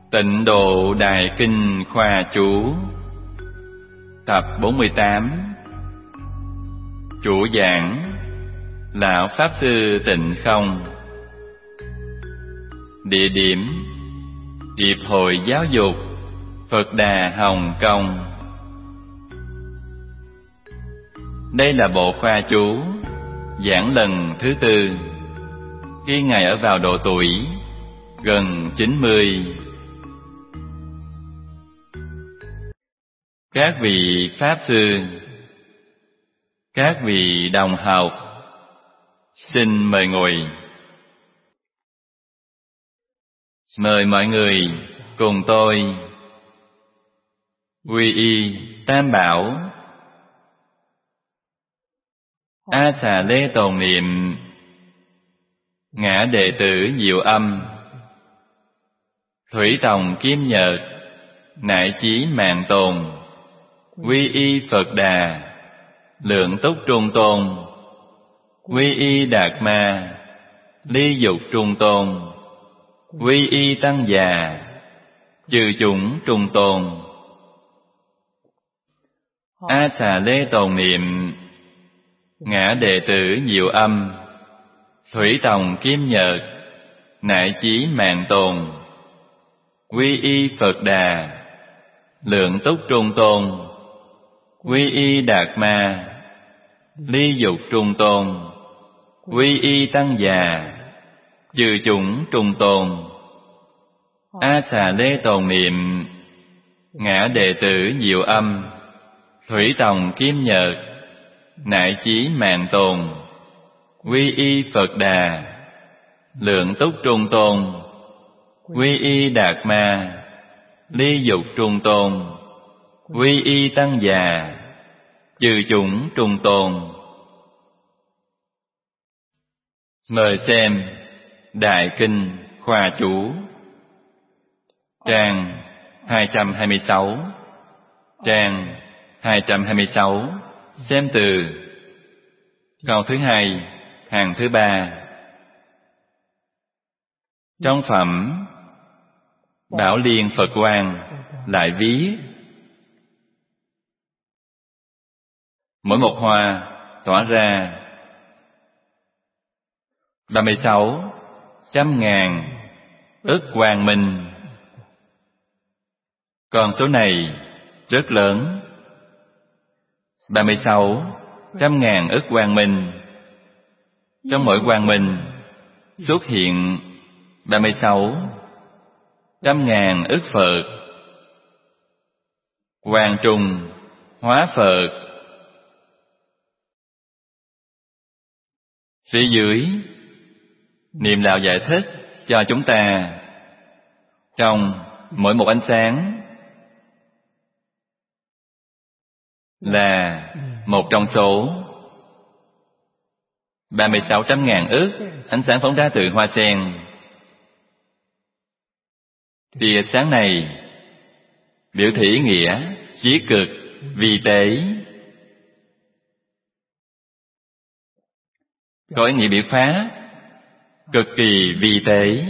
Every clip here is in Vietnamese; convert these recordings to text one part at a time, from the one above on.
Tịnh Độ Đại Kinh Khoa Chú. Tập 48. Chủ giảng Lão Pháp Sư Tịnh Không. Địa điểm Hiệp hội Giáo dục Phật Đà Hồng Kông. Đây là bộ khoa chú giảng lần thứ 4, khi Ngài ở vào độ tuổi gần 90. Các vị Pháp Sư, các vị đồng học, xin mời ngồi. Mời mọi người cùng tôi quy y Tam Bảo, A Xà Lê tồn niệm Ngã Đệ Tử Diệu Âm, Thủy Tòng Kim Nhật, Nại Chí Mạng Tồn, quy y Phật Đà, Lượng Túc Trung Tôn, quy y Đạt Ma, Ly Dục Trung Tôn, quy y Tăng Già, Chư Chủng Trung Tôn. A Xà Lê tồn niệm Ngã Đệ Tử Diệu Âm, Thủy Tòng Kim Nhật, Nại Chí Mạng Tồn, quy y Phật Đà, Lượng Túc Trung Tôn, quy y Đạt Ma, Ly Dục Trung Tôn, quy y Tăng Già, Chư Chủng Trung Tôn. A Xà Lê tồn niệm Ngã Đệ Tử Diệu Âm, Thủy Tòng Kim Nhật, Nại Chí Mạng Tồn, quy y Phật Đà, Lượng Túc Trung Tôn, quy y Đạt Ma, Ly Dục Trung Tôn, quy y Tăng Già, Chư Chủng Trung Tôn. Mời xem Đại Kinh Khoa Chú, trang 226, trang 226, xem từ câu thứ 2, hàng thứ 3. Trong phẩm Bảo Liên Phật Quang lại viết: mỗi một hoa tỏa ra 36 trăm ngàn ức quang minh. Con số này rất lớn. 36 trăm ngàn ức quang minh. Trong mỗi quang minh xuất hiện 36 trăm ngàn ức Phật. Quang trung hóa Phật. Phía dưới Niệm Lão giải thích cho chúng ta, trong mỗi một ánh sáng là một trong số 36 trăm ngàn ức ánh sáng phóng ra từ hoa sen. Tia sáng này biểu thị ý nghĩa chí cực vi tế, có ý nghĩa biểu phá cực kỳ vi tế.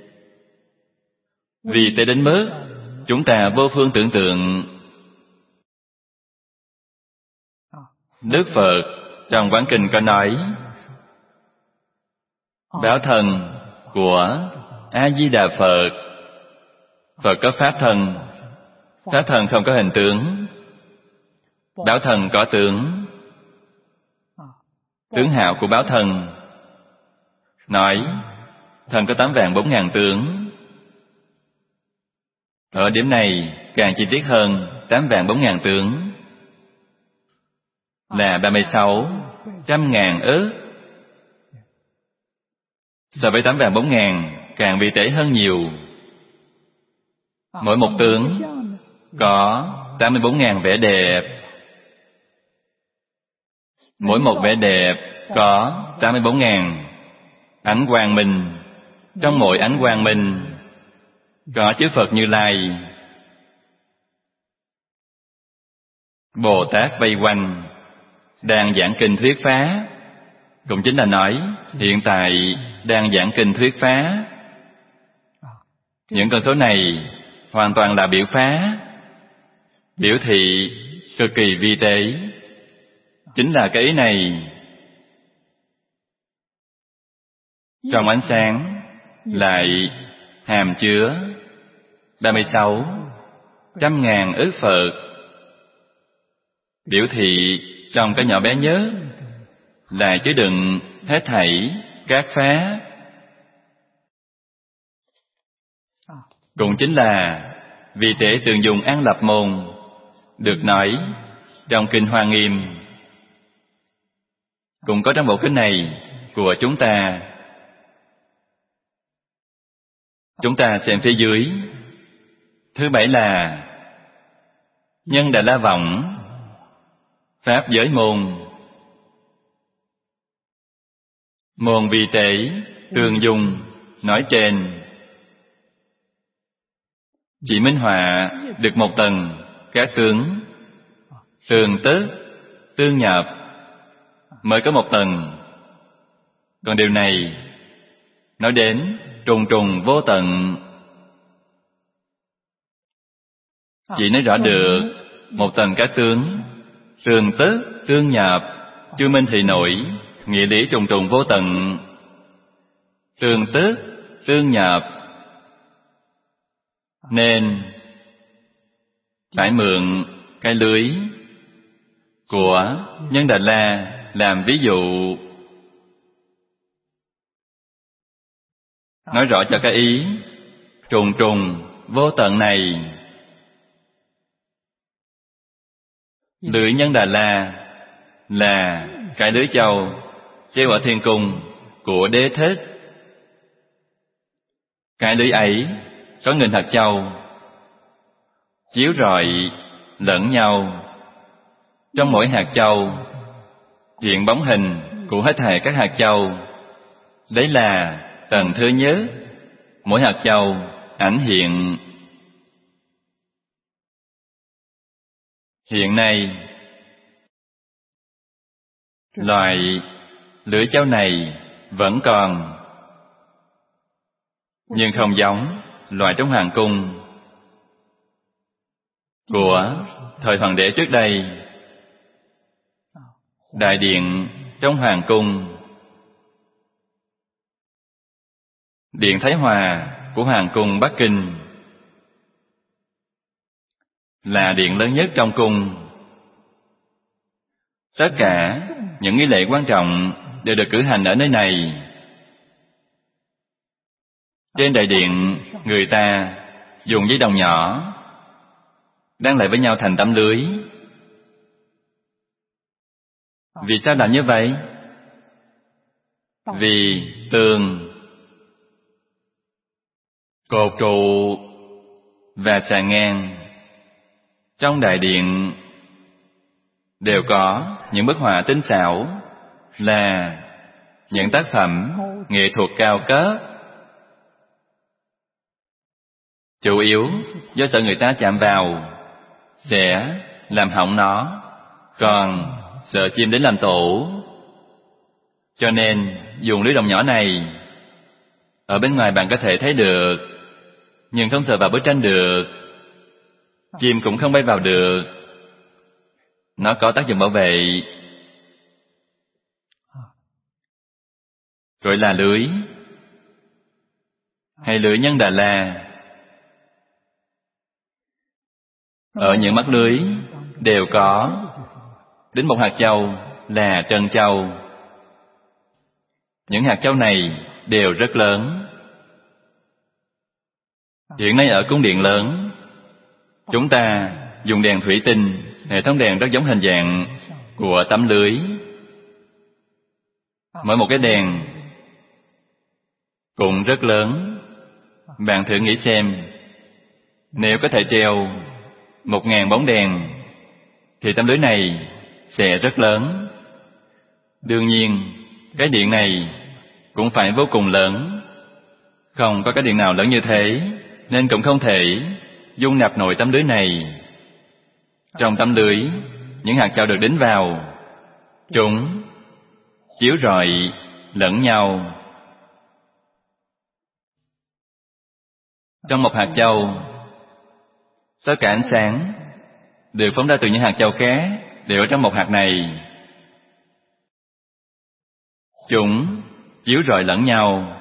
Vi tế đến mức chúng ta vô phương tưởng tượng. Đức Phật trong Quán Kinh có nói: Báo thân của A-di-đà Phật. Phật có pháp thân. Pháp thân không có hình tướng. Báo thân có tướng. Tướng hào của báo thân nói thân có 8 vạn 4 ngàn tướng. Ở điểm này càng chi tiết hơn, 8 vạn 4 ngàn tướng là 36 trăm ngàn ức. So với 8 vạn 4 ngàn càng vi tế hơn nhiều. Mỗi một tướng có 84 ngàn vẻ đẹp. Mỗi một vẻ đẹp có 84 ngàn ánh quang minh. Trong mỗi ánh quang minh có chư Phật Như Lai, Bồ Tát vây quanh, đang giảng kinh thuyết phá. Cũng chính là nói hiện tại đang giảng kinh thuyết phá. Những con số này hoàn toàn là biểu phá, biểu thị cực kỳ vi tế. Chính là cái ý này. Trong ánh sáng lại hàm chứa 36 trăm ngàn ức Phật, biểu thị trong cái nhỏ bé nhất là chứa đựng hết thảy các pháp. Cũng chính là vì tế tường dùng An Lập Môn được nói trong Kinh Hoa Nghiêm, cũng có trong bộ kinh này của chúng ta. Chúng ta xem phía dưới. Thứ 7 là Nhân Đà La Võng Pháp Giới Môn. Môn vi tế tường dùng nói trên chỉ minh họa được một tầng các tướng tương tức tương nhập, mới có một tầng. Còn điều này nói đến trùng trùng vô tận, chỉ nói rõ được một tầng các tướng tương tức tương nhập, chưa minh thị nổi nghĩa lý trùng trùng vô tận. Tương tức tương nhập nên phải mượn cái lưới của Nhân Đà La làm ví dụ, nói rõ cho cái ý trùng trùng vô tận này. Lưới Nhân Đà La là cái lưới châu treo ở thiên cung của Đế Thích. Cái lưới ấy có nghìn hạt châu chiếu rọi lẫn nhau. Trong mỗi hạt châu hiện bóng hình của hết thảy các hạt châu. Đấy là tầng thứ nhất. Mỗi hạt châu ảnh hiện. Hiện nay loại lưỡi châu này vẫn còn, nhưng không giống loại trong hoàng cung của thời hoàng đế trước đây. Đại điện trong hoàng cung, điện Thái Hòa của hoàng cung Bắc Kinh là điện lớn nhất trong cung. Tất cả những nghi lễ quan trọng đều được cử hành ở nơi này. Trên đại điện, người ta dùng giấy đồng nhỏ đan lại với nhau thành tấm lưới. Vì sao làm như vậy? Vì tường, cột trụ và xà ngang trong đại điện đều có những bức họa tinh xảo, là những tác phẩm nghệ thuật cao cấp. Chủ yếu do sợ người ta chạm vào sẽ làm hỏng nó, còn sợ chim đến làm tổ, cho nên dùng lưới đồng nhỏ này. Ở bên ngoài bạn có thể thấy được, nhưng không sờ vào bức tranh được. Chim cũng không bay vào được. Nó có tác dụng bảo vệ. Gọi là lưới, hay lưới Nhân Đà La. Ở những mắt lưới đều có đến một hạt châu là trân châu. Những hạt châu này đều rất lớn. Hiện nay ở cung điện lớn, chúng ta dùng đèn thủy tinh, hệ thống đèn rất giống hình dạng của tấm lưới. Mỗi một cái đèn cũng rất lớn. Bạn thử nghĩ xem, nếu có thể treo 1000 bóng đèn thì tấm lưới này sẽ rất lớn. Đương nhiên, cái điện này cũng phải vô cùng lớn. Không có cái điện nào lớn như thế, nên cũng không thể dung nạp nổi tấm lưới này. Trong tấm lưới, những hạt châu được đính vào, chúng chiếu rọi lẫn nhau. Trong một hạt châu Tất cả ánh sáng đều phóng ra từ những hạt châu khác, đều ở trong một hạt này. Chúng chiếu rọi lẫn nhau.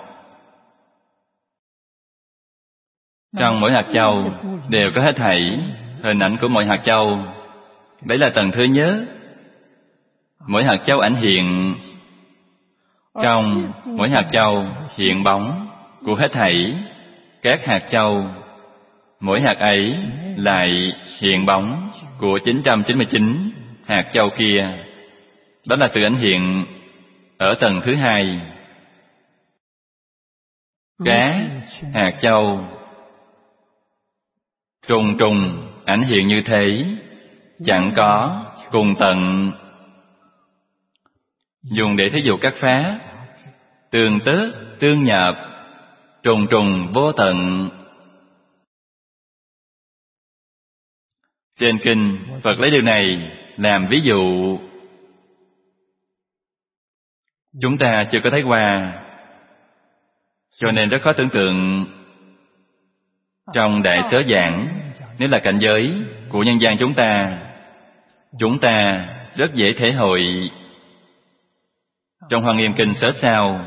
Trong mỗi hạt châu đều có hết thảy hình ảnh của mỗi hạt châu. Đấy là tầng thứ nhất. Mỗi hạt châu ảnh hiện. Trong mỗi hạt châu hiện bóng của hết thảy các hạt châu. Mỗi hạt ấy lại hiện bóng của 999 hạt châu kia. Đó là sự ảnh hiện ở tầng thứ hai. Các hạt châu trùng trùng ảnh hiện như thế, chẳng có cùng tận. Dùng để thí dụ các pháp tương tức, tương nhập, trùng trùng vô tận. Trên kinh, Phật lấy điều này làm ví dụ. Chúng ta chưa có thấy qua, cho nên rất khó tưởng tượng. Trong Đại Sớ Giảng, nếu là cảnh giới của nhân gian chúng ta rất dễ thể hội. Trong Hoa Nghiêm Kinh Sớ Sao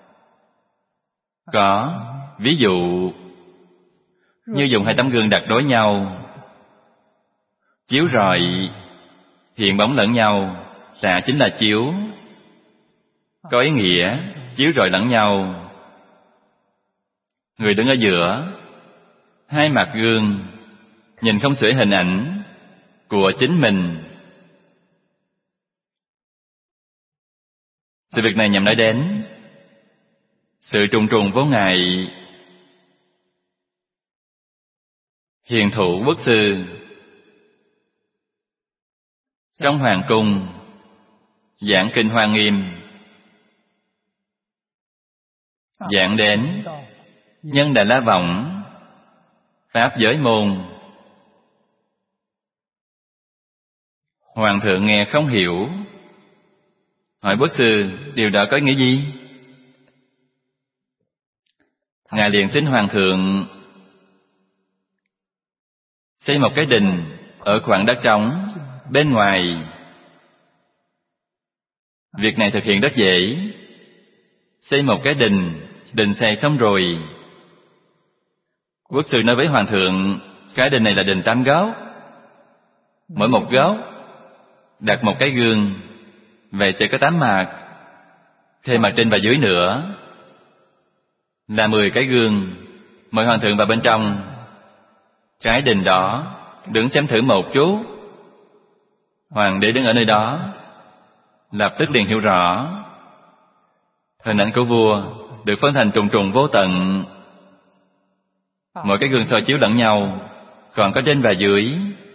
có ví dụ như dùng hai tấm gương đặt đối nhau, chiếu rọi hiện bóng lẫn nhau. Xạ chính là chiếu, có ý nghĩa chiếu rọi lẫn nhau. Người đứng ở giữa hai mặt gương, nhìn không xuể hình ảnh của chính mình. Sự việc này nhằm nói đến sự trùng trùng vô ngại. Hiền thủ quốc sư trong hoàng cung giảng kinh Hoa Nghiêm, giảng đến nhân Đà La Võng pháp giới môn. Hoàng thượng nghe không hiểu, hỏi quốc sư điều đó có ý nghĩa gì? Ngài liền xin hoàng thượng xây một cái đình ở khoảng đất trống bên ngoài. Việc này thực hiện rất dễ. Xây một cái đình xây xong rồi, quốc sư nói với hoàng thượng, cái đình này là đình 8 góc, mỗi một góc đặt một cái gương, vậy sẽ có 8 mặt, thêm mặt trên và dưới nữa là 10 cái gương. Mời hoàng thượng vào bên trong cái đình đó, đứng xem thử một chút. Hoàng đế đứng ở nơi đó, lập tức liền hiểu rõ. Hình ảnh của vua được phân thành trùng trùng vô tận. Mỗi cái gương soi chiếu lẫn nhau, còn có trên và dưới.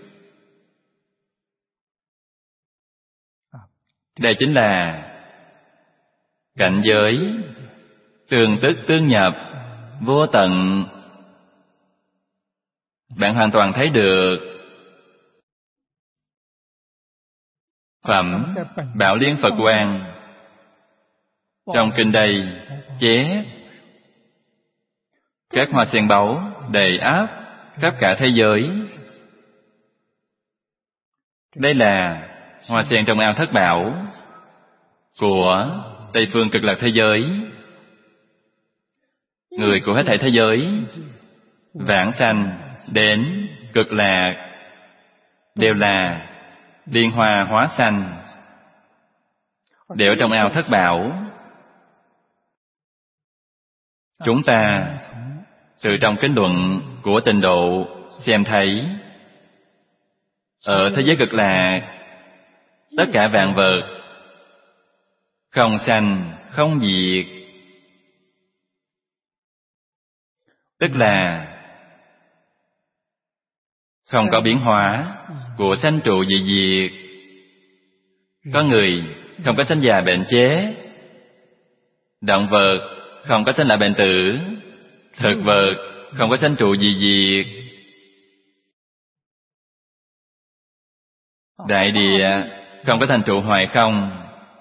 Đây chính là cảnh giới tương tức tương nhập vô tận. Bạn hoàn toàn thấy được. Phẩm Bảo Liên Phật Quang trong kinh đây chép các hoa sen báu đầy ắp khắp cả thế giới. Đây là hoa sen trong ao Thất Bảo của Tây phương Cực Lạc thế giới. Người của hết thảy thế giới, vãng sanh đến Cực Lạc, đều là liên hoa hóa sanh, đều ở trong ao Thất Bảo. Chúng ta từ trong kinh luận của Tịnh Độ xem thấy, ở thế giới Cực Lạc, tất cả vạn vật không sanh không diệt, tức là không có biến hóa của sanh trụ dị diệt. Có người không có sanh già bệnh chết, động vật không có sanh labệnh bệnh tử, thực vật không có sanh trụ dị diệt, đại địa không có thành trụ hoài không.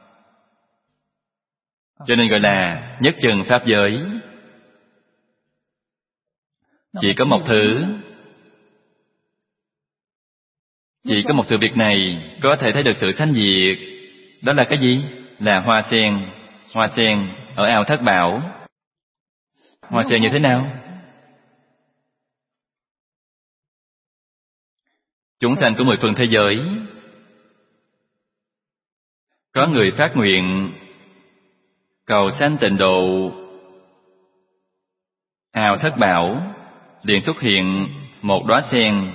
Cho nên gọi là nhất chân pháp giới. Chỉ có một thứ Chỉ có một sự việc này có thể thấy được sự sanh diệt. Đó là cái gì? Là hoa sen. Hoa sen ở ao Thất Bảo. Hoa sen như thế nào? Chúng sanh của 10 phương thế giới, có người phát nguyện cầu sanh tịnh độ, ao Thất Bảo liền xuất hiện một đóa sen.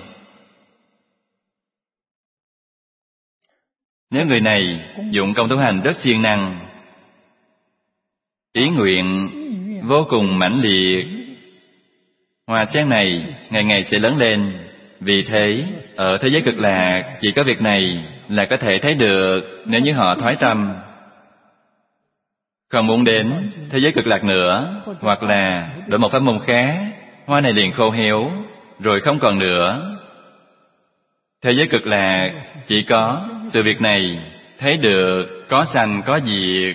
Nếu người này dụng công tu hành rất siêng năng, ý nguyện vô cùng mãnh liệt, hoa sen này ngày ngày sẽ lớn lên. Vì thế, ở thế giới Cực Lạc chỉ có việc này là có thể thấy được. Nếu như họ thoái tâm, không muốn đến thế giới Cực Lạc nữa, hoặc là đổi một pháp môn khác, hoa này liền khô héo, rồi không còn nữa. Thế giới Cực Lạc chỉ có sự việc này thấy được, có sanh có diệt,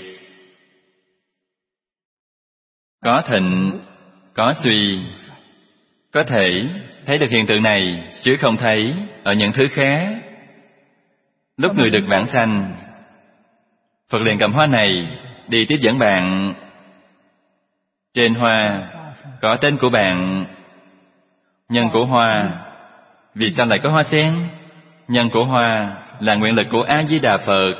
có thịnh có suy. Có thể thấy được hiện tượng này, chứ không thấy ở những thứ khác. Lúc người được vãng sanh, Phật liền cầm hoa này đi tiếp dẫn bạn. Trên hoa có tên của bạn. Nhân của hoa, vì sao lại có hoa sen? Nhân của hoa là nguyện lực của A-di-đà Phật.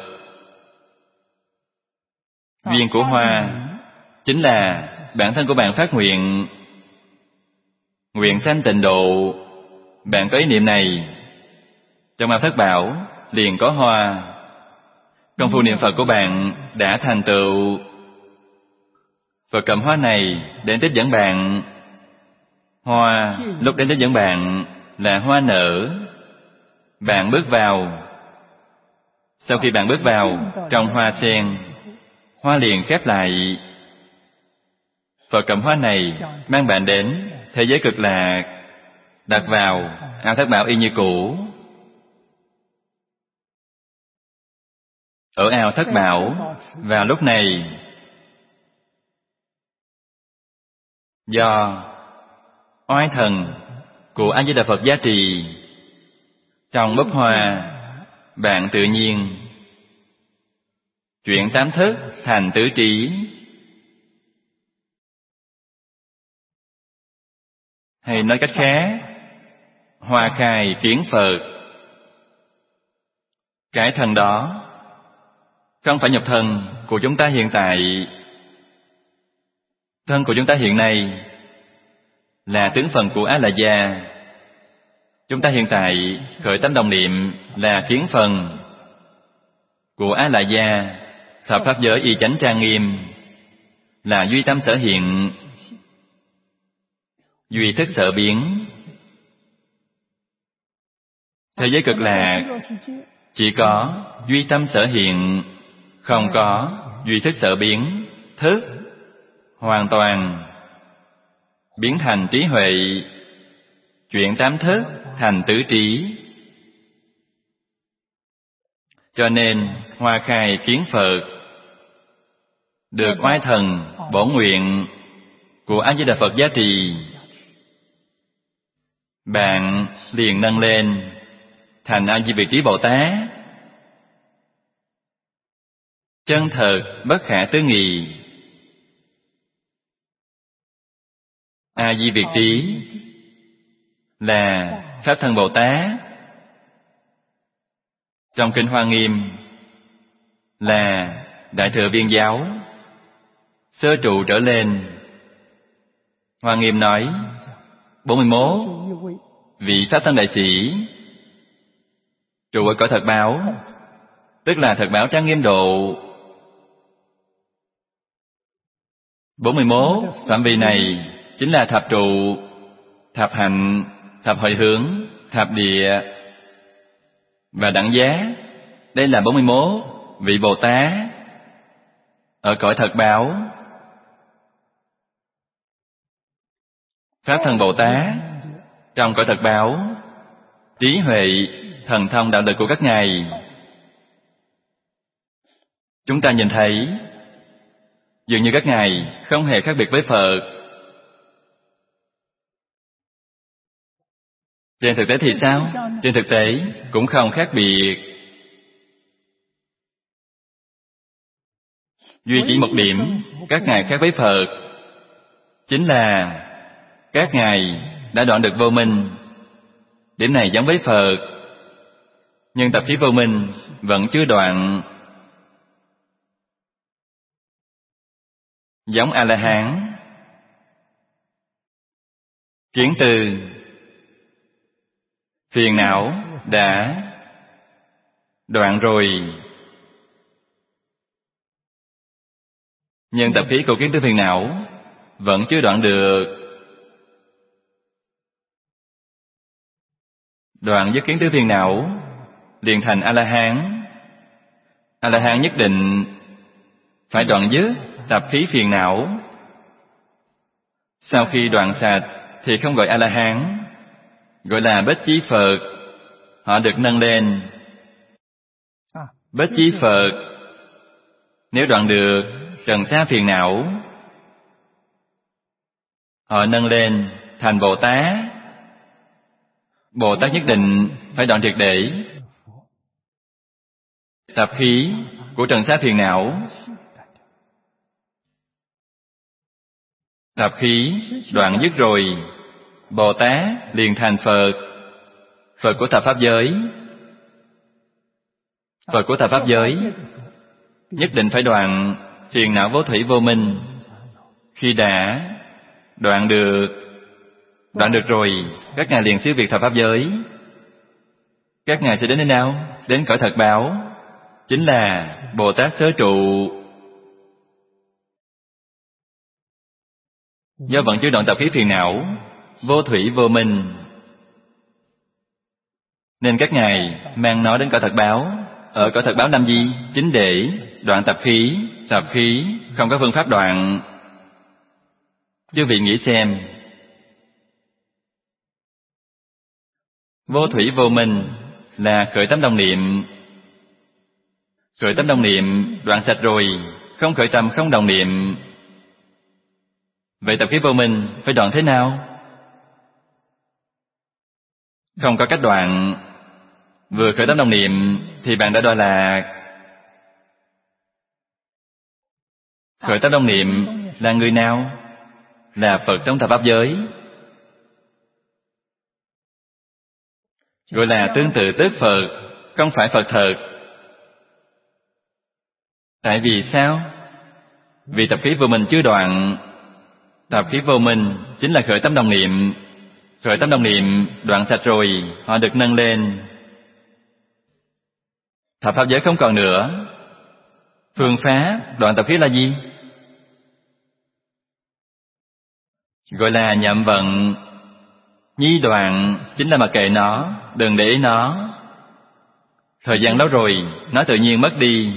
Duyên của hoa chính là bản thân của bạn phát nguyện, nguyện sanh tịnh độ. Bạn có ý niệm này, trong ao Thất Bảo liền có hoa. Công phu niệm Phật của bạn đã thành tựu. Phật cầm hoa này đến tiếp dẫn bạn. Hoa lúc đến tiếp dẫn bạn là hoa nở. Bạn bước vào. Sau khi bạn bước vào trong hoa sen, hoa liền khép lại. Phật cầm hoa này mang bạn đến thế giới Cực Lạc, đặt vào ao Thất Bảo y như cũ. Ở ao Thất Bảo vào lúc này, do oai thần của A Di Đà Phật gia trì, trong búp hoa bạn tự nhiên chuyển tám thức thành tứ trí. Hay nói cách khác, hoa khai kiến Phật. Cái thân đó không phải nhập thân của chúng ta hiện tại. Thân của chúng ta hiện nay là tướng phần của A-la-gia. Chúng ta hiện tại khởi tâm đồng niệm là kiến phần của A-la-gia. Thập pháp giới y chánh trang nghiêm là duy tâm sở hiện, duy thức sở biến. Thế giới Cực Lạc chỉ có duy tâm sở hiện, không có duy thức sở biến. Thức hoàn toàn biến thành trí huệ, chuyển tám thức thành tứ trí. Cho nên hoa khai kiến Phật, được oai thần bổn nguyện của A Di Đà Phật gia trì, bạn liền nâng lên thành A Di Vị Trí Bồ Tát. Chân thật bất khả tư nghị. A Di Việt Trí là Pháp Thân Bồ Tát. Trong Kinh Hoa Nghiêm là Đại Thừa Viên Giáo, sơ trụ trở lên. Hoa Nghiêm nói 41 vị Pháp Thân Đại Sĩ trụ ở cõi thật báo, tức là thật báo trang nghiêm độ. 41 phạm vi này chính là thập trụ, thập hạnh, thập hồi hướng, thập địa và đẳng giác. Đây là 41 vị Bồ Tát ở cõi thật báo. Pháp Thân Bồ Tát trong cõi thật báo, trí huệ, thần thông đạo lực của các ngài, chúng ta nhìn thấy dường như các ngài không hề khác biệt với Phật. Trên thực tế thì sao? Trên thực tế cũng không khác biệt. Duy chỉ một điểm các ngài khác với Phật, chính là các ngài đã đoạn được vô minh. Điểm này giống với Phật, nhưng tập khí vô minh vẫn chưa đoạn. Giống A-la-hán. Kiến tư, phiền não đã đoạn rồi, nhưng tập khí của kiến tư phiền não vẫn chưa đoạn được. Đoạn dứt kiến tư phiền não liền thành A-la-hán. A-la-hán nhất định phải đoạn dứt tập khí phiền não. Sau khi đoạn sạch thì không gọi A-la-hán, gọi là Bích Chi Phật. Họ được nâng lên. Bích Chi Phật nếu đoạn được trần sa phiền não, họ nâng lên thành Bồ Tát. Bồ Tát nhất định phải đoạn triệt để tập khí của trần sa phiền não. Tập khí đoạn dứt rồi, Bồ Tát liền thành Phật. Phật của thập pháp giới. Phật của thập pháp giới nhất định phải đoạn phiền não vô thủy vô minh. Khi đã đoạn được rồi, các ngài liền siêu việt thập pháp giới. Các ngài sẽ đến nơi nào? Đến cõi thật báo, chính là Bồ Tát Sớ Trụ. Do vẫn chưa đoạn tập khí phiền não vô thủy vô minh, nên các ngài mang nó đến cõi thật báo. Ở cõi thật báo làm gì? Chính để đoạn tập khí. Tập khí không có phương pháp đoạn. Chư vị nghĩ xem, vô thủy vô minh là khởi tâm đồng niệm. Khởi tâm đồng niệm đoạn sạch rồi, không khởi tâm không đồng niệm. Vậy tập khí vô minh phải đoạn thế nào? Không có cách đoạn. Vừa khởi tâm đồng niệm thì bạn đã đọa lạc. Khởi tâm đồng niệm là người nào? Là Phật trong thập pháp giới, gọi là tương tự tức Phật, không phải Phật thật. Tại vì sao? Vì tập khí vô minh chưa đoạn. Tập khí vô minh chính là khởi tâm đồng niệm. Khởi tâm đồng niệm đoạn sạch rồi, họ được nâng lên. Thập pháp giới không còn nữa. Phương pháp đoạn tập khí là gì? Gọi là nhậm vận. Nhi đoạn chính là mặc kệ nó, đừng để ý nó. Thời gian lâu rồi, nó tự nhiên mất đi.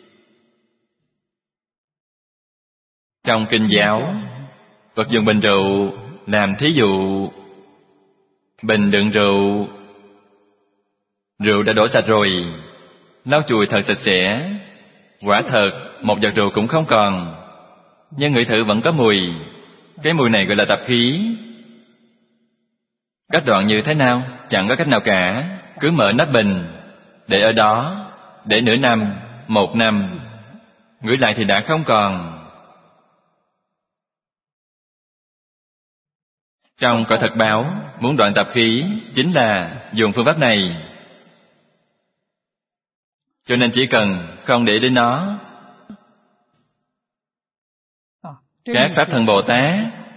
Trong kinh giáo, Phật dùng bình rượu làm thí dụ. Bình đựng rượu, rượu đã đổ sạch rồi, lau chùi thật sạch sẽ. Quả thật, một giọt rượu cũng không còn, nhưng ngửi thử vẫn có mùi. Cái mùi này gọi là tập khí. Cách đoạn như thế nào? Chẳng có cách nào cả. Cứ mở nắp bình, để ở đó, để nửa năm, 1 năm, ngửi lại thì đã không còn. Trong cõi thật báo, muốn đoạn tập khí chính là dùng phương pháp này. Cho nên chỉ cần không để đến nó. Các Pháp Thân Bồ Tát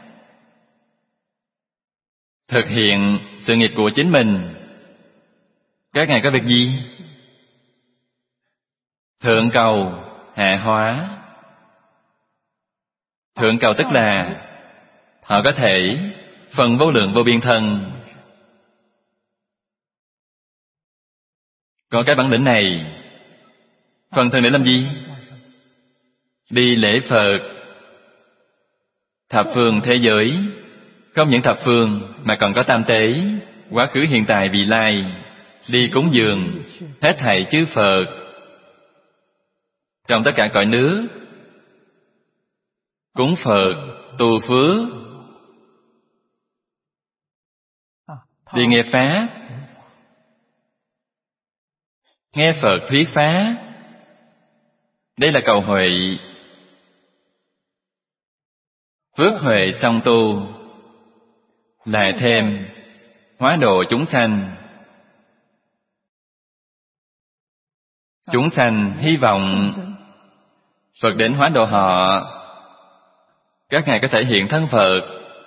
thực hiện sự nghiệp của chính mình. Các ngài có việc gì? Thượng cầu, hạ hóa. Thượng cầu tức là họ có thể phần vô lượng vô biên thân. Có cái bản lĩnh này, phần thân để làm gì? Đi lễ Phật. Thập phương thế giới, không những thập phương mà còn có tam tế, quá khứ hiện tại vị lai, đi cúng dường hết thảy chư Phật trong tất cả cõi nước, cúng Phật tu phước. đi nghe Pháp, nghe Phật thuyết Pháp. Đây là cầu huệ. Phước huệ song tu, lại thêm hóa độ chúng sanh. Chúng sanh hy vọng Phật đến hóa độ họ. Các ngài có thể hiện thân Phật.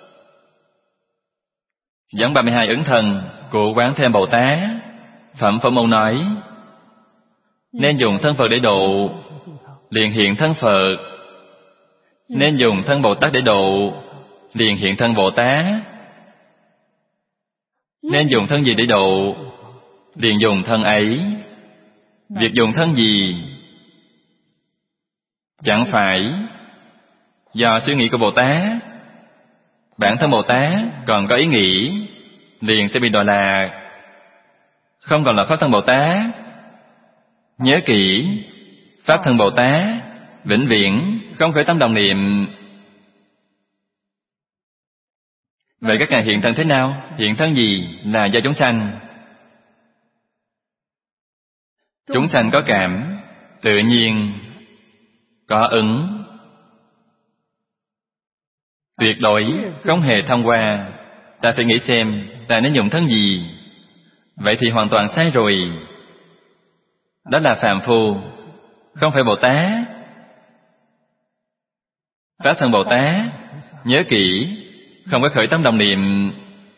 Giống 32 ứng thân của Quán Thế Âm Bồ Tát, Phẩm Phổ Môn nói, nên dùng thân Phật để độ, liền hiện thân Phật. Nên dùng thân Bồ Tát để độ, liền hiện thân Bồ Tát. Nên dùng thân gì để độ, liền dùng thân ấy. Việc dùng thân gì chẳng phải do suy nghĩ của Bồ Tát. Bản thân Bồ Tát còn có ý nghĩ, liền sẽ bị đọa lạc, không còn là Pháp thân Bồ Tát. Nhớ kỹ, Pháp thân Bồ Tát vĩnh viễn không khởi tâm đồng niệm. Vậy các ngài hiện thân thế nào? Hiện thân gì là do chúng sanh. Chúng sanh có cảm, tự nhiên có ứng. Tuyệt đối không hề thông qua. Ta phải nghĩ xem ta nên dùng thân gì. Vậy thì hoàn toàn sai rồi. Đó là phàm phu, không phải Bồ Tát. Pháp thân Bồ Tát, nhớ kỹ, không có khởi tâm đồng niệm.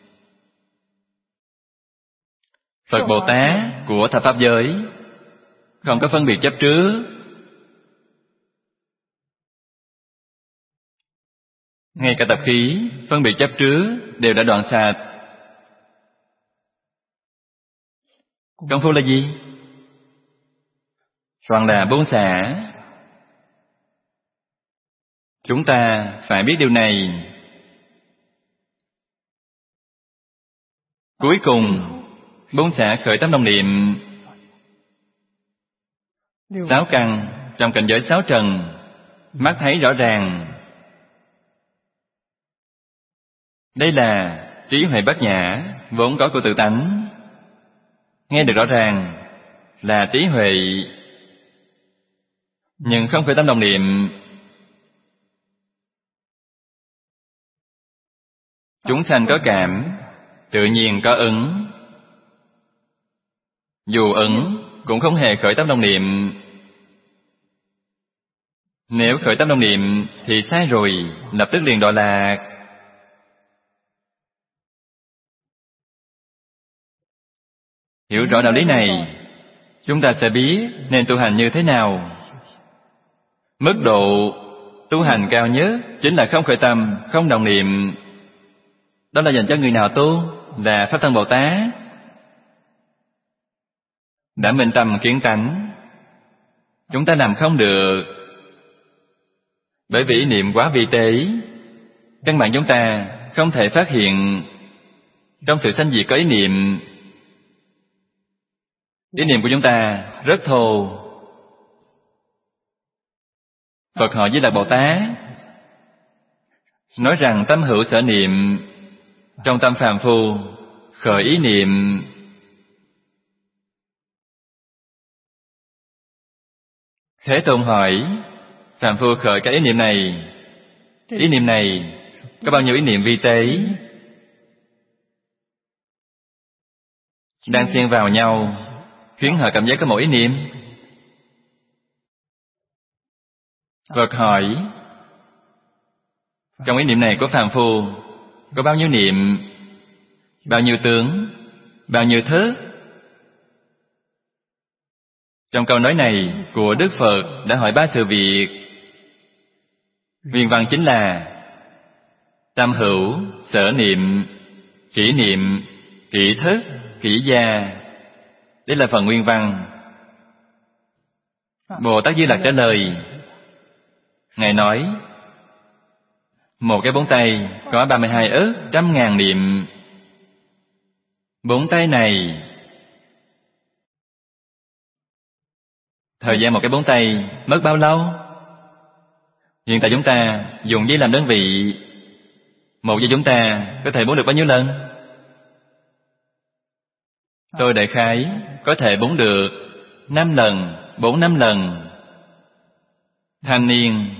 Phật Bồ Tát của thập pháp giới không có phân biệt chấp trước. Ngay cả tập khí phân biệt chấp trước đều đã đoạn sạch. Công phu là gì? Toàn là buông xả. Chúng ta phải biết điều này. Cuối cùng buông xả khởi tâm đồng niệm. 6 căn trong cảnh giới 6 trần, mắt thấy rõ ràng. Đây là trí huệ bát nhã vốn có của tự tánh. Nghe được rõ ràng là trí huệ, nhưng không khởi tâm đồng niệm. Chúng sanh có cảm, tự nhiên có ứng. Dù ứng cũng không hề khởi tâm đồng niệm. Nếu khởi tâm đồng niệm thì sai rồi, lập tức liền đọa lạc. Hiểu rõ đạo lý này, chúng ta sẽ biết nên tu hành như thế nào. Mức độ tu hành cao nhất chính là không khởi tâm, không đồng niệm. Đó là dành cho người nào tu? Là Pháp thân Bồ Tát. Đã minh tâm kiến tánh. Chúng ta làm không được, bởi vì ý niệm quá vi tế. Căn bản chúng ta không thể phát hiện trong sự sanh diệt có ý niệm. Ý niệm của chúng ta rất thô. Phật hỏi Di Lặc Bồ Tát, nói rằng tâm hữu sở niệm, trong tâm phàm phu khởi ý niệm. Thế Tôn hỏi, phàm phu khởi cái ý niệm này, ý niệm này có bao nhiêu ý niệm vi tế đang xen vào nhau, khiến họ cảm giác có mỗi ý niệm? Phật hỏi, trong ý niệm này của phàm phu có bao nhiêu niệm, bao nhiêu tướng, bao nhiêu thức? Trong câu nói này của Đức Phật đã hỏi 3 sự việc. Nguyên văn chính là tâm hữu, sở niệm, kỷ niệm, kỷ thức, kỷ gia. Đây là phần nguyên văn. Bồ Tát Di Lặc trả lời. Ngài nói, một cái búng tay có 32 ức 100.000 niệm. Búng tay này, thời gian một cái búng tay mất bao lâu? Hiện tại chúng ta dùng giây làm đơn vị. Một giây chúng ta có thể búng được bao nhiêu lần? Tôi đại khái có thể búng được 5 lần, 4-5 lần. Thanh niên,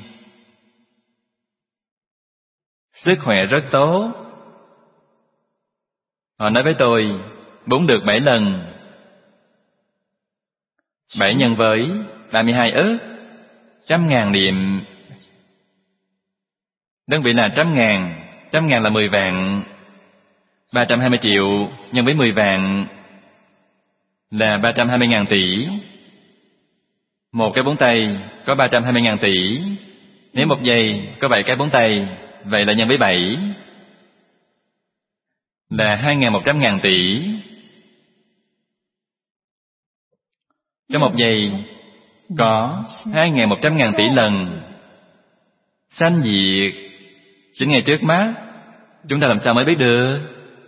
sức khỏe rất tốt. Họ nói với tôi, búng được 7 lần. 7 nhân với 32 ức, 100.000 niệm. Đơn vị là 100.000, 100.000 là 10 vạn. 320 triệu nhân với 10 vạn là 320.000 tỷ. Một cái búng tay có 320.000 tỷ. Nếu một giây có 7 cái búng tay, vậy là nhân với 7 là 2.100.000 tỷ. Trong một giây có 2.100.000 tỷ lần sanh diệt chính ngay trước mắt. Chúng ta làm sao mới biết được?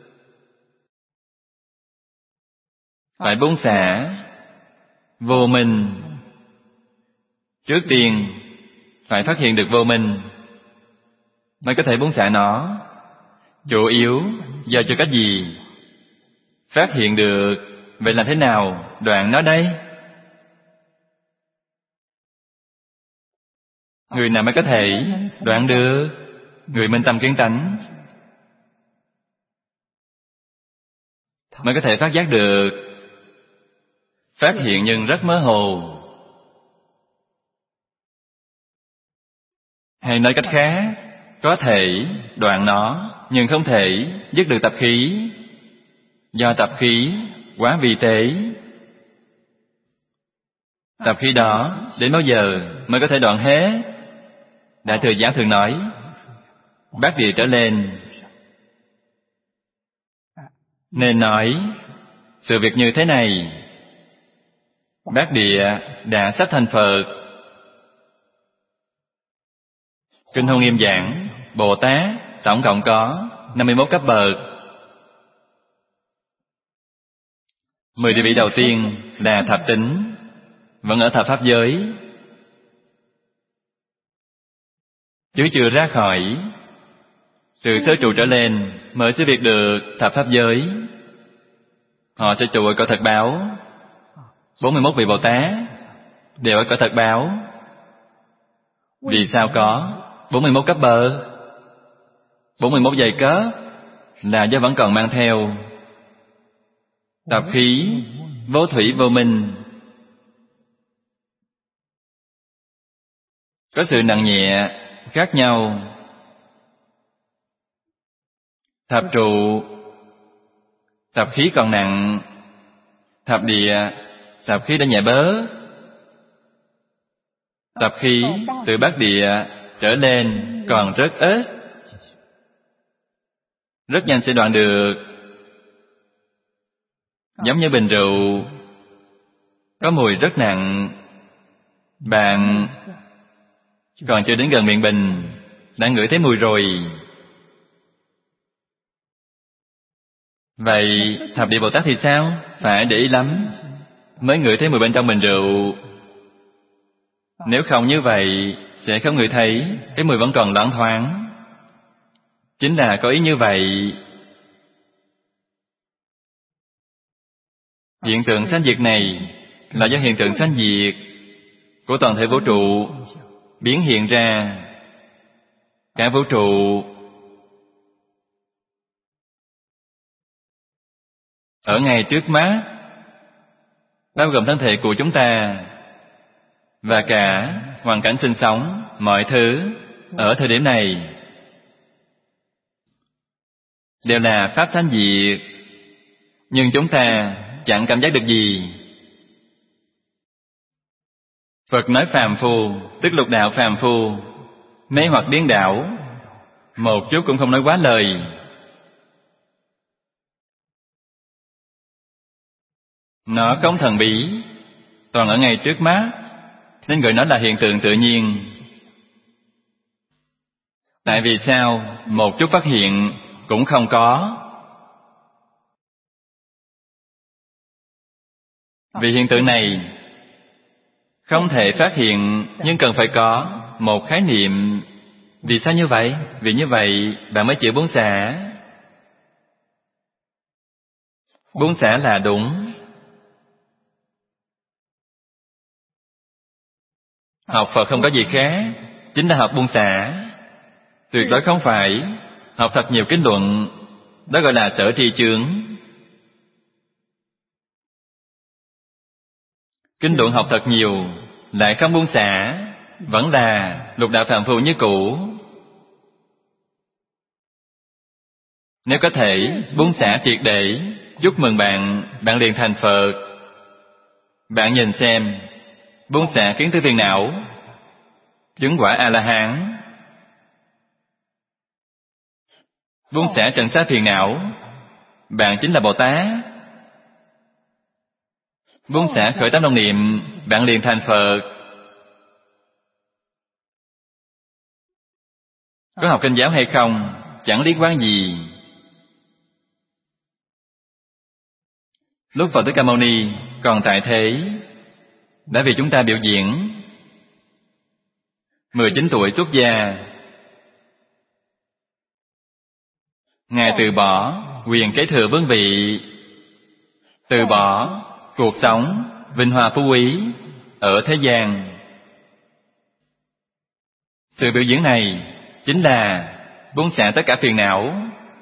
Phải buông xả vô minh. Trước tiên phải phát hiện được vô minh mới có thể buông xả nó. Chủ yếu do cho cách gì? Phát hiện được, vậy làm thế nào đoạn nó đây? Người nào mới có thể đoạn được? Người minh tâm kiến tánh mới có thể phát giác được. Phát hiện nhưng rất mơ hồ. Hay nói cách khác, có thể đoạn nó nhưng không thể dứt được tập khí. Do tập khí quá vi tế. Tập khí đó đến bao giờ mới có thể đoạn hết? Đại thừa giáo thường nói bát địa trở lên. Nên nói sự việc như thế này. Bát địa đã sắp thành Phật. Kinh Hoa Nghiêm giảng Bồ Tát tổng cộng có 51 cấp bậc. 10 địa vị đầu tiên là thập tính, vẫn ở thập pháp giới, chứ chưa ra khỏi. Từ sơ trụ trở lên mới sẽ việc được thập pháp giới. Họ sẽ trụ ở cõi thật báo. 41 vị Bồ Tát đều ở cõi thật báo. Vì sao có 41 cấp bậc? 41 giai cấp là do vẫn còn mang theo tập khí vô thủy vô minh. Có sự nặng nhẹ khác nhau. Thập trụ tập khí còn nặng, thập địa tập khí đã nhẹ bớt. Tập khí từ bát địa trở lên còn rất ít, rất nhanh sẽ đoạn được. Giống như bình rượu có mùi rất nặng, bạn còn chưa đến gần miệng bình đã ngửi thấy mùi rồi. Vậy thập địa Bồ Tát thì sao? Phải để ý lắm mới ngửi thấy mùi bên trong bình rượu. Nếu không như vậy sẽ không ngửi thấy, cái mùi vẫn còn loáng thoáng. Chính là có ý như vậy. Hiện tượng sanh diệt này là do hiện tượng sanh diệt của toàn thể vũ trụ biến hiện ra. Cả vũ trụ ở ngay trước mắt, bao gồm thân thể của chúng ta và cả hoàn cảnh sinh sống, mọi thứ ở thời điểm này đều là pháp sanh diệt, nhưng chúng ta chẳng cảm giác được gì. Phật nói phàm phu, tức lục đạo phàm phu, mê hoặc điên đảo, một chút cũng không nói quá lời. Nó không thần bí, toàn ở ngay trước mắt, nên gọi nó là hiện tượng tự nhiên. Tại vì sao một chút phát hiện cũng không có? Vì hiện tượng này không thể phát hiện, nhưng cần phải có một khái niệm. Vì sao như vậy? Vì như vậy bạn mới chịu buông xả. Buông xả là đúng. Học Phật không có gì khác, chính là học buông xả. Tuyệt đối không phải học thật nhiều kinh luận, đó gọi là sở tri chướng. Kinh luận học thật nhiều, lại không buông xả, vẫn là lục đạo phàm phu như cũ. Nếu có thể buông xả triệt để, chúc mừng bạn, bạn liền thành Phật. Bạn nhìn xem, buông xả kiến tư phiền não, chứng quả A-la-hán. Buông xả trần xá phiền não, bạn chính là Bồ Tát. Buông xả khởi tâm động niệm, bạn liền thành Phật. Có học kinh giáo hay không, chẳng liên quan gì. Lúc Phật Thích Ca Mâu Ni còn tại thế, đã vì chúng ta biểu diễn. 19 tuổi xuất gia, Ngài từ bỏ quyền kế thừa vương vị, từ bỏ cuộc sống vinh hoa phú quý ở thế gian. Sự biểu diễn này chính là buông xả tất cả phiền não.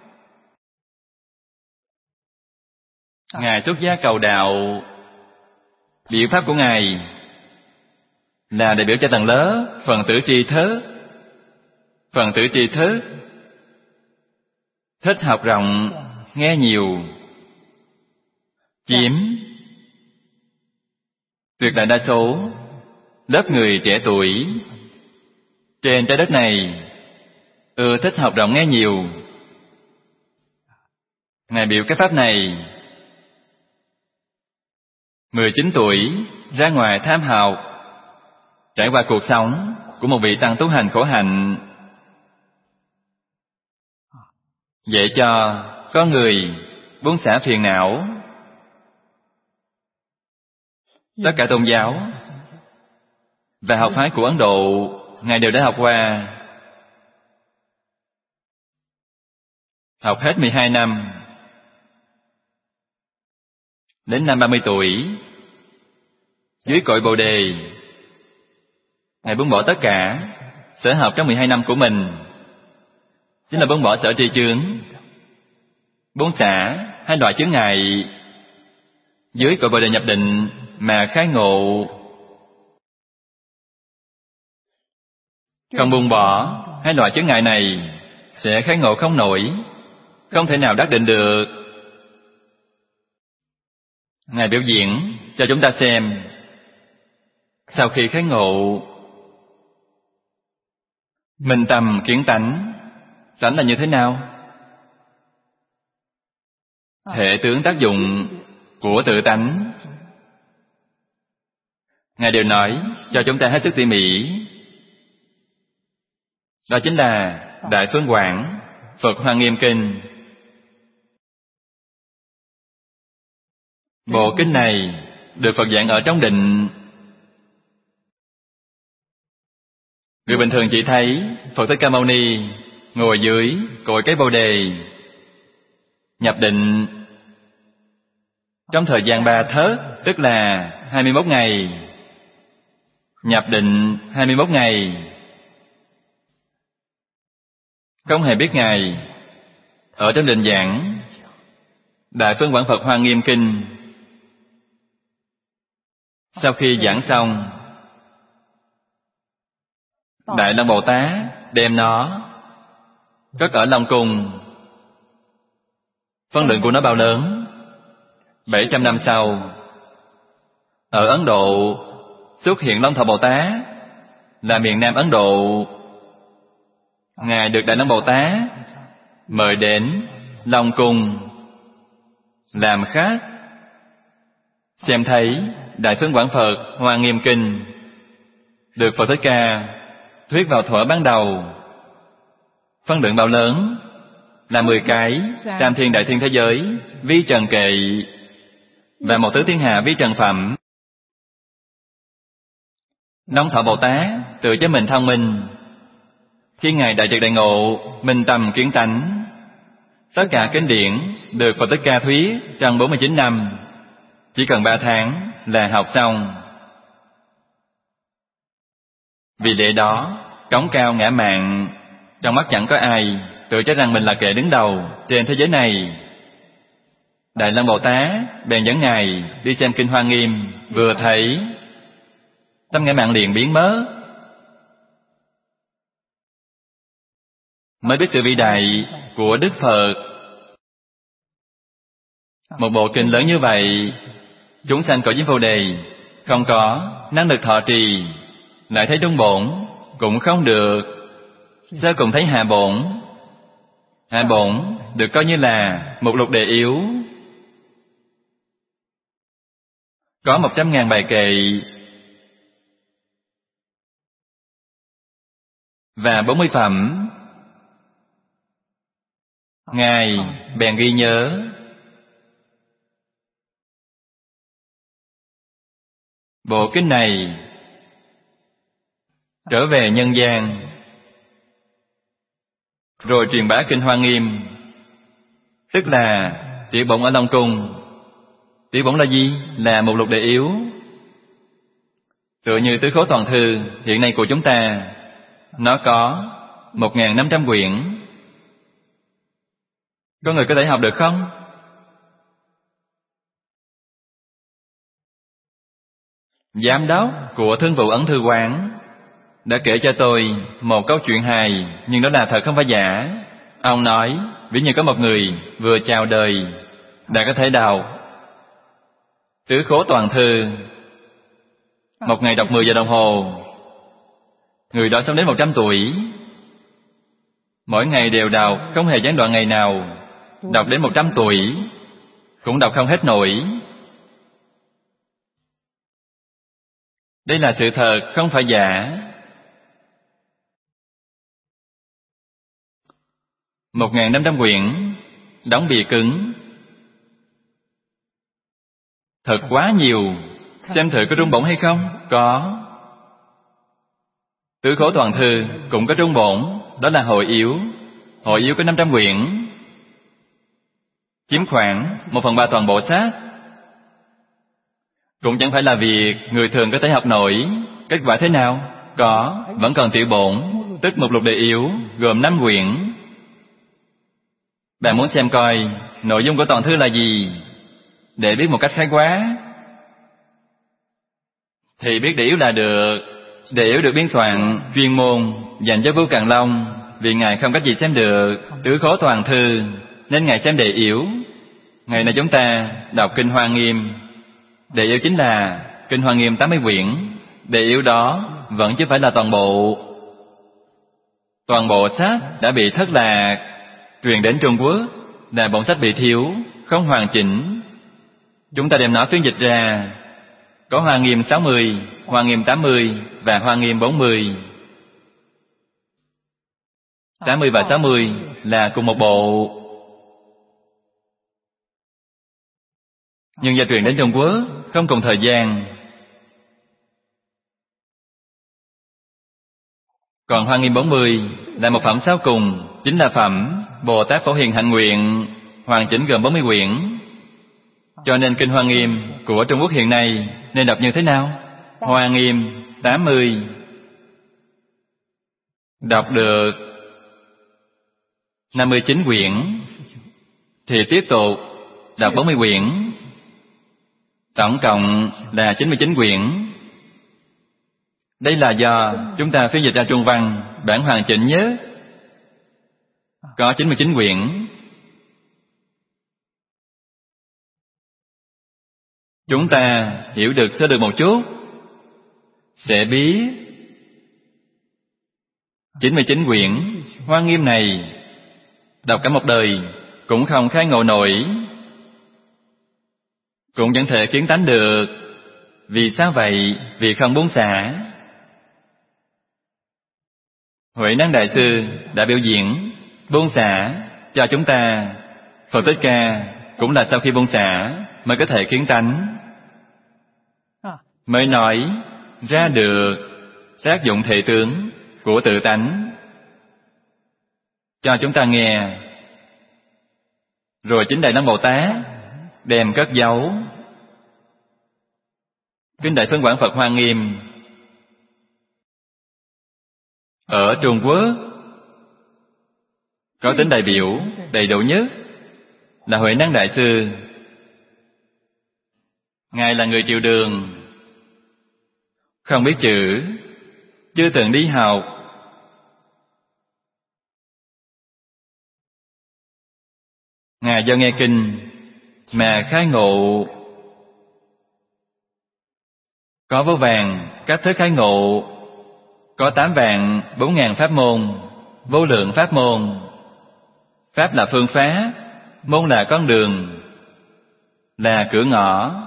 Ngài xuất gia cầu đạo, biện pháp của Ngài là đại biểu cho tầng lớp phần tử tri thức. Phần tử tri thức thích học rộng, nghe nhiều, chiếm tuyệt đại đa số lớp người trẻ tuổi trên trái đất này, thích học rộng nghe nhiều. Ngài biểu cái pháp này, 19 tuổi ra ngoài tham học, trải qua cuộc sống của một vị tăng tu hành khổ hạnh, dạy cho con người buông xả phiền não. Tất cả tôn giáo và học phái của Ấn Độ, Ngài đều đã học qua. Học hết 12 năm. Đến năm 30 tuổi, dưới cội Bồ Đề, Ngài buông bỏ tất cả sở học trong 12 năm của mình, chính là buông bỏ sở tri chướng, buông xả hai loại chướng ngại, dưới cội Bồ Đề nhập định mà khai ngộ. Không buông bỏ hai loại chướng ngại này, sẽ khai ngộ không nổi, không thể nào đắc định được. Ngài biểu diễn cho chúng ta xem, sau khi khai ngộ, minh tâm kiến tánh. Tánh là như thế nào? Thể tướng tác dụng của tự tánh. Ngài đều nói cho chúng ta hết sức tỉ mỉ. Đó chính là Đại Phương Quảng Phật Hoa Nghiêm Kinh. Bộ kinh này được Phật giảng ở trong định. Người bình thường chỉ thấy Phật Thích Ca Mâu Ni ngồi dưới cội cây Bồ Đề, nhập định trong thời gian 3 thớt, tức là 21 ngày. Nhập định 21 ngày. Không hề biết Ngài ở trong định giảng Đại Phương Quảng Phật Hoa Nghiêm Kinh. Sau khi giảng xong, Đại Long Bồ Tát đem nó cất ở Long Cung. Phân lượng của nó bao lớn? 700 năm sau, ở Ấn Độ xuất hiện Long Thọ Bồ Tát, là miền Nam Ấn Độ. Ngài được Đại Long Bồ Tát mời đến Long Cung làm khách, xem thấy Đại Phương Quảng Phật Hoa Nghiêm Kinh được Phật Thích Ca thuyết vào thuở ban đầu. Phân lượng bao lớn? Là 10 cái tam thiên đại thiên thế giới vi trần kệ và một tứ thiên hạ vi trần phẩm. Long Thọ Bồ Tát tự cho mình thông minh. Khi Ngài đại triệt đại ngộ, minh tâm kiến tánh, Tất cả kinh điển được Phật Thích Ca thuyết trong 49 năm, chỉ cần 3 tháng là học xong. Vì lẽ đó, cống cao ngã mạn, trong mắt chẳng có ai, tự cho rằng mình là kẻ đứng đầu trên thế giới này. Đại Lăng Bồ Tát bèn dẫn Ngài đi xem Kinh Hoa Nghiêm, vừa thấy tâm ngã mạn liền biến mất, mới biết sự vĩ đại của Đức Phật. Một bộ kinh lớn như vậy, chúng sanh cõi Diêm Phù Đề không có năng lực thọ trì, lại thấy trung bổn cũng không được, sao cùng thấy hạ bổn? Hạ bổn được coi như là một lục đề yếu, có 100.000 bài kệ và 40 phẩm. Ngài bèn ghi nhớ. Bộ kinh này trở về nhân gian, rồi truyền bá Kinh Hoa Nghiêm, tức là tiểu bổn ở Long Cung. Tiểu bổn là gì? Là một lục đề yếu. Tựa như Tứ Khố Toàn Thư hiện nay của chúng ta, nó có 1.500 quyển. Có người có thể học được không? Giám đốc của Thương vụ Ấn Thư Quán đã kể cho tôi một câu chuyện hài, nhưng đó là thật không phải giả. Ông nói, ví như có một người vừa chào đời đã có thể đọc Tứ Khố Toàn Thư, một ngày đọc 10 giờ đồng hồ. Người đó sống đến 100 tuổi, mỗi ngày đều đọc, không hề gián đoạn ngày nào, đọc đến 100 tuổi cũng đọc không hết nổi. Đây là sự thật, không phải giả. 1.500 quyển đóng bìa cứng, thật quá nhiều. Xem thử có trung bổn hay không? Có. Tứ Khố Toàn Thư cũng có trung bổn, đó là hội yếu. Hội yếu có 500 quyển, chiếm khoảng 1/3 toàn bộ sách. Cũng chẳng phải là việc người thường có thể học nổi. Kết quả thế nào? Có, vẫn còn tiểu bổn, tức một lục đề yếu, gồm 5 quyển. Bạn muốn xem coi nội dung của toàn thư là gì, để biết một cách khái quát, thì biết đề yếu là được. Đề yếu được biên soạn chuyên môn dành cho Vua Càn Long, vì Ngài không cách gì xem được Tứ Khố Toàn Thư, nên Ngài xem đề yếu. Ngày nay chúng ta đọc Kinh Hoa Nghiêm, đề yếu chính là Kinh Hoa Nghiêm 80 quyển. Đề yếu đó vẫn chứ phải là toàn bộ. Toàn bộ sách đã bị thất lạc, truyền đến Trung Quốc là bộ sách bị thiếu, không hoàn chỉnh. Chúng ta đem nó phiên dịch ra, có Hoa Nghiêm 60, Hoa Nghiêm 80 và Hoa Nghiêm 40. 80 và 60 là cùng một bộ, nhưng do truyền đến Trung Quốc không cùng thời gian. Còn Hoa Nghiêm 40 là một phẩm sau cùng, chính là phẩm Bồ Tát Phổ Hiền Hạnh Nguyện, hoàn chỉnh gồm 40 quyển. Cho nên Kinh Hoa Nghiêm của Trung Quốc hiện nay nên đọc như thế nào? Hoa Nghiêm 80. Đọc được 59 quyển thì tiếp tục đọc 40 quyển, tổng cộng là 99 quyển. Đây là do chúng ta phiên dịch ra Trung văn bản hoàn chỉnh nhất, có 99 quyển. Chúng ta hiểu được sơ được một chút, sẽ biết 99 quyển Hoa Nghiêm này đọc cả một đời cũng không khai ngộ nổi, cũng chẳng thể kiến tánh được. Vì sao vậy? Vì không buông xả. Huệ Năng Đại Sư đã biểu diễn buông xả cho chúng ta. Phật Thích Ca cũng là sau khi buông xả mới có thể kiến tánh, mới nói ra được tác dụng thể tướng của tự tánh cho chúng ta nghe. Rồi chính Đại Năng Bồ Tát đem cất giấu. Kinh Đại Phương Quảng Phật Hoa Nghiêm ở Trung Quốc có tính đại biểu đầy đủ nhất là Huệ Năng Đại Sư. Ngài là người Triều Đường, không biết chữ, chưa từng đi học. Ngài do nghe kinh mà khai ngộ. Có vô vàng cách thức khai ngộ, có 8.400.000 pháp môn, vô lượng pháp môn. Pháp là phương pháp, môn là con đường, là cửa ngõ.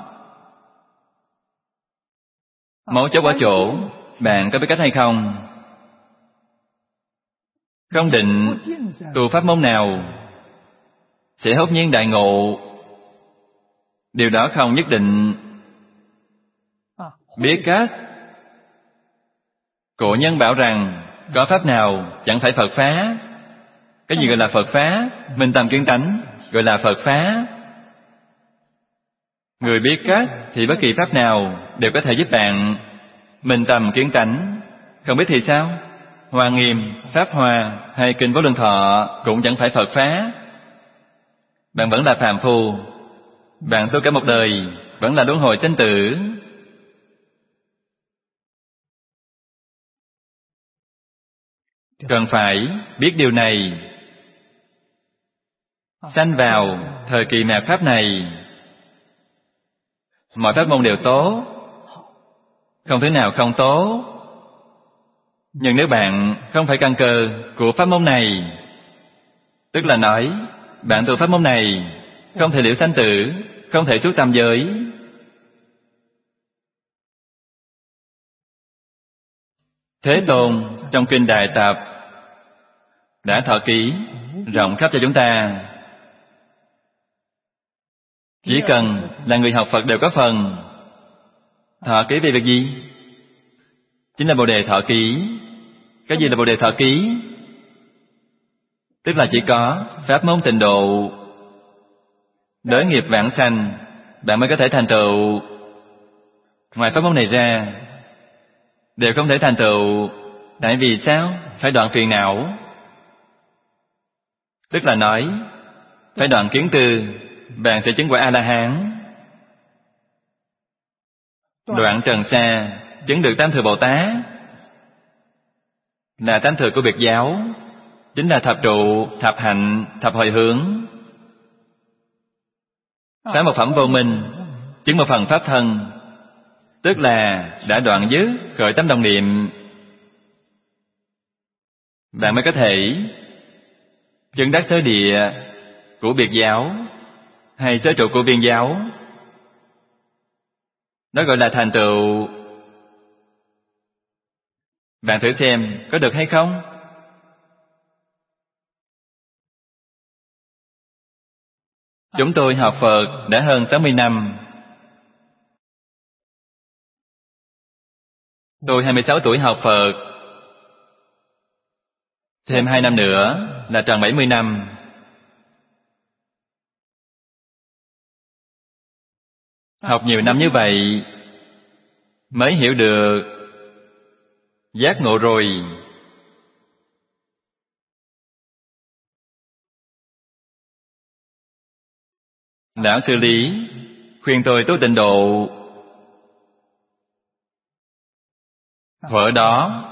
Mấu chốt ở chỗ, bạn có biết cách hay không? Không định tu pháp môn nào sẽ hốt nhiên đại ngộ. Điều đó không nhất định. Biết cách. Cổ nhân bảo rằng có pháp nào chẳng phải Phật phá. Cái gì gọi là Phật phá? Minh tâm kiến tánh gọi là Phật phá. Người biết cách thì bất kỳ pháp nào đều có thể giúp bạn minh tâm kiến tánh. Không biết thì sao? Hoa Nghiêm, Pháp Hoa hay Kinh Vô Lượng Thọ cũng chẳng phải Phật phá. Bạn vẫn là phàm phu. Bạn tu cả một đời vẫn là luân hồi sinh tử. Cần phải biết điều này. Sanh vào thời kỳ mạt Pháp này, mọi pháp môn đều tốt, không thể nào không tốt. Nhưng nếu bạn không phải căn cơ của pháp môn này, tức là nói bạn tu pháp môn này không thể liễu sanh tử, không thể xuất tam giới. Thế Tôn trong Kinh Đại Tập đã thọ ký rộng khắp cho chúng ta. Chỉ cần là người học Phật đều có phần. Thọ ký về việc gì? Chính là Bồ Đề thọ ký. Cái gì là Bồ Đề thọ ký? Tức là chỉ có pháp môn tịnh độ, đới nghiệp vãng sanh, bạn mới có thể thành tựu. Ngoài pháp môn này ra đều không thể thành tựu. Tại vì sao? Phải đoạn phiền não. Tức là nói phải đoạn kiến tư, bạn sẽ chứng quả A-la-hán. Đoạn trần sa, chứng được tam thừa Bồ Tát. Là tam thừa của Biệt giáo, chính là thập trụ, thập hạnh, thập hồi hướng. Phá một phẩm vô minh, chứng một phần pháp thân, tức là đã đoạn dứt khởi tâm đồng niệm. Bạn mới có thể chứng đắc sơ địa của Biệt giáo hay sơ trụ của Viên giáo. Đó gọi là thành tựu. Bạn thử xem có được hay không? Chúng tôi học Phật đã hơn 60 năm. Tôi 26 tuổi học Phật, thêm 2 năm nữa là tròn 70 năm. Học nhiều năm như vậy mới hiểu được, giác ngộ rồi. Lão Sư Lý khuyên tôi tu tịnh độ. Thuở đó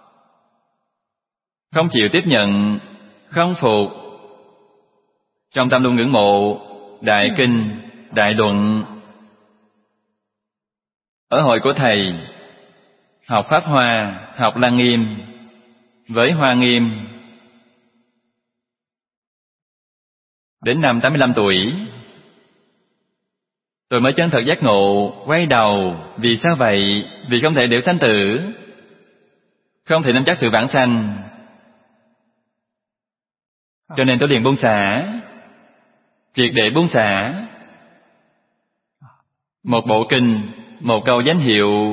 không chịu tiếp nhận, không phục. Trong tâm luôn ngưỡng mộ Đại Kinh, Đại Luận. Ở hội của Thầy, học Pháp Hoa, học Lăng Nghiêm với Hoa Nghiêm. Đến năm 85 tuổi, tôi mới chân thật giác ngộ, quay đầu. Vì sao vậy? Vì không thể liễu sanh tử, không thể nắm chắc sự vãng sanh. Cho nên tôi liền buông xả, triệt để buông xả. Một bộ kinh, một câu danh hiệu.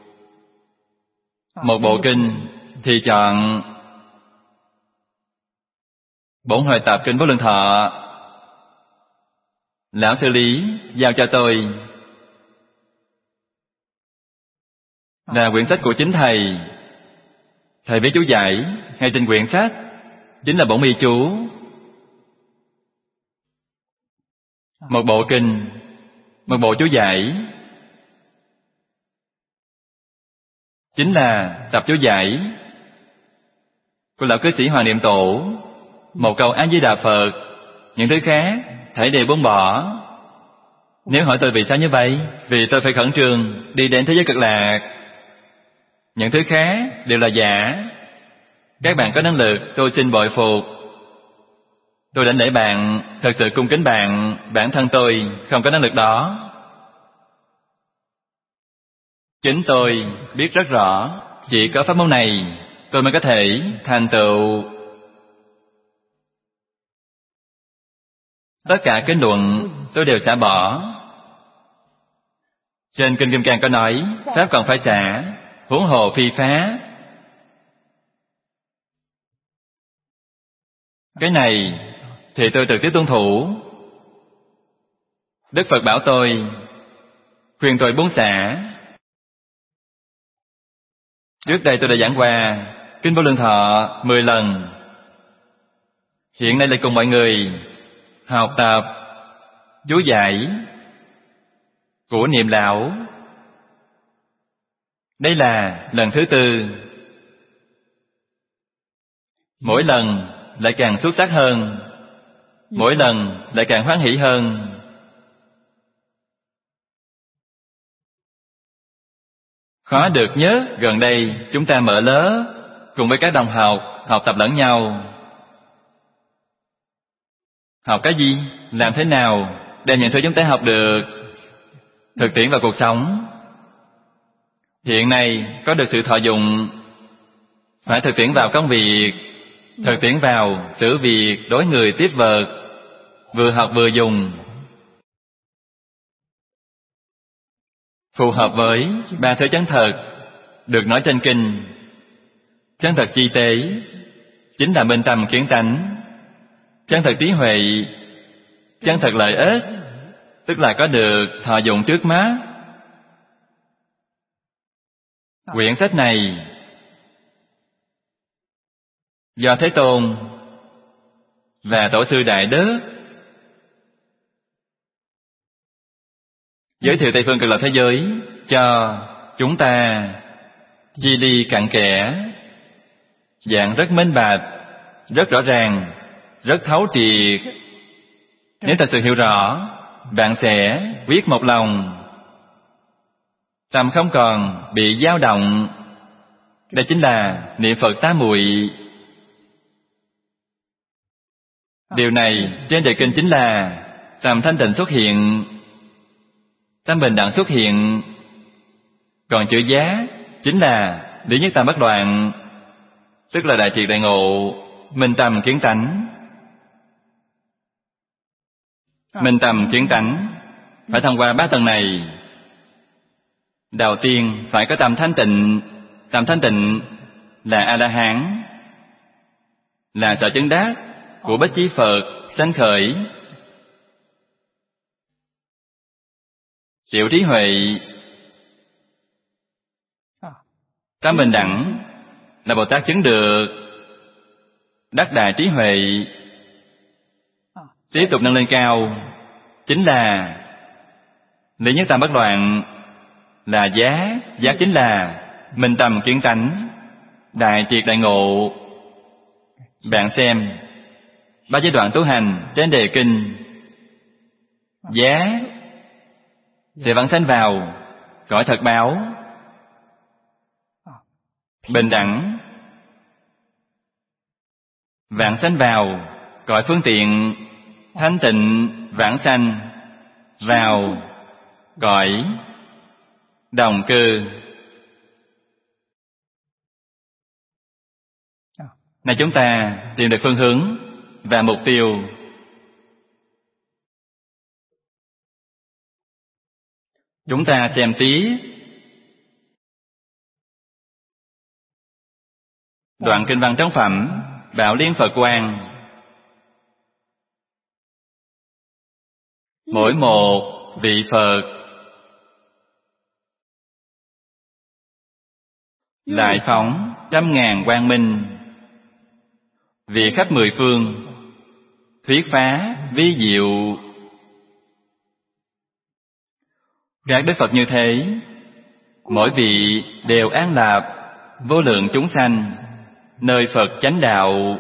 Một bộ kinh thì chọn Bổn Huệ Tập Kinh Vô Lượng Thọ, Lão xử lý giao cho tôi là quyển sách của chính thầy. Thầy viết chú giải ngay trên quyển sách, chính là bổn mi chú. Một bộ kinh, một bộ chú giải, chính là tập chú giải của lão cư sĩ Hoàng Niệm Tổ. Một câu A Di Đà Phật, những thứ khác thảy đều buông bỏ. Nếu hỏi tôi vì sao như vậy, vì tôi phải khẩn trương đi đến thế giới cực lạc. Những thứ khác đều là giả. Các bạn có năng lực, tôi xin bội phục. Tôi đảnh lễ bạn, thật sự cung kính bạn. Bản thân tôi không có năng lực đó. Chính tôi biết rất rõ, chỉ có pháp môn này tôi mới có thể thành tựu. Tất cả kinh luận tôi đều xả bỏ. Trên Kinh Kim Cang có nói, pháp còn phải xả, huống hồ phi phá. Cái này thì tôi trực tiếp tuân thủ. Đức Phật bảo tôi, khuyên tôi buông xả. Trước đây tôi đã giảng qua Kinh Vô Lượng Thọ 10 lần. Hiện nay lại cùng mọi người học tập chú giải của Niệm Lão. Đây là lần thứ 4. Mỗi lần lại càng xuất sắc hơn, mỗi lần lại càng hoan hỷ hơn. Khó được nhớ, gần đây chúng ta mở lớp cùng với các đồng học học tập lẫn nhau. Học cái gì? Làm thế nào đem những thứ chúng ta học được thực tiễn vào cuộc sống? Hiện nay có được sự thọ dụng, phải thực tiễn vào công việc, thực tiễn vào xử việc, đối người tiếp vật, vừa học vừa dùng, phù hợp với ba thứ chân thật được nói trên kinh. Chân thật chi tế chính là minh tâm kiến tánh. Chân thật trí huệ, chân thật lợi ích, tức là có được thọ dụng trước mắt. Quyển sách này do Thế Tôn và Tổ sư Đại Đức giới thiệu Tây phương Cực Lạc thế giới cho chúng ta chi ly cặn kẽ, dạng rất minh bạch, rất rõ ràng, rất thấu triệt. Nếu thật sự hiểu rõ, bạn sẽ quyết một lòng, tâm không còn bị dao động. Đây chính là niệm Phật tá muội. Điều này trên đề kinh chính là tâm thanh tịnh xuất hiện, tâm bình đẳng xuất hiện. Còn chữ giá chính là lý nhất tam bất loạn, tức là đại triệt đại ngộ, minh tâm kiến tánh. Minh tâm kiến tánh phải thông qua 3 tầng này. Đầu tiên phải có tâm thanh tịnh. Tâm thanh tịnh là A-la-hán, là sở chứng đắc của Bích Chi Phật sanh khởi. Tiểu trí huệ, tâm bình đẳng là Bồ Tát chứng được đắc đại trí huệ. Tiếp tục nâng lên cao chính là lý nhất tam bất loạn, là giá. Giá chính là minh tâm kiến tánh, đại triệt đại ngộ. Bạn xem 3 giai đoạn tu hành trên đề kinh. Giá sẽ vãng sanh vào cõi thật báo. Bình đẳng vãng sanh vào cõi phương tiện. Thanh tịnh vãng sanh vào cõi đồng cư. Này chúng ta tìm được phương hướng và mục tiêu. Chúng ta xem tiếp đoạn kinh văn trong phẩm Bảo Liên Phật Quang. mỗi một vị Phật lại phóng trăm ngàn quang minh, vì khắp mười phương thuyết phá vi diệu. Các đức Phật như thế, mỗi vị đều an lạc vô lượng chúng sanh nơi Phật chánh đạo.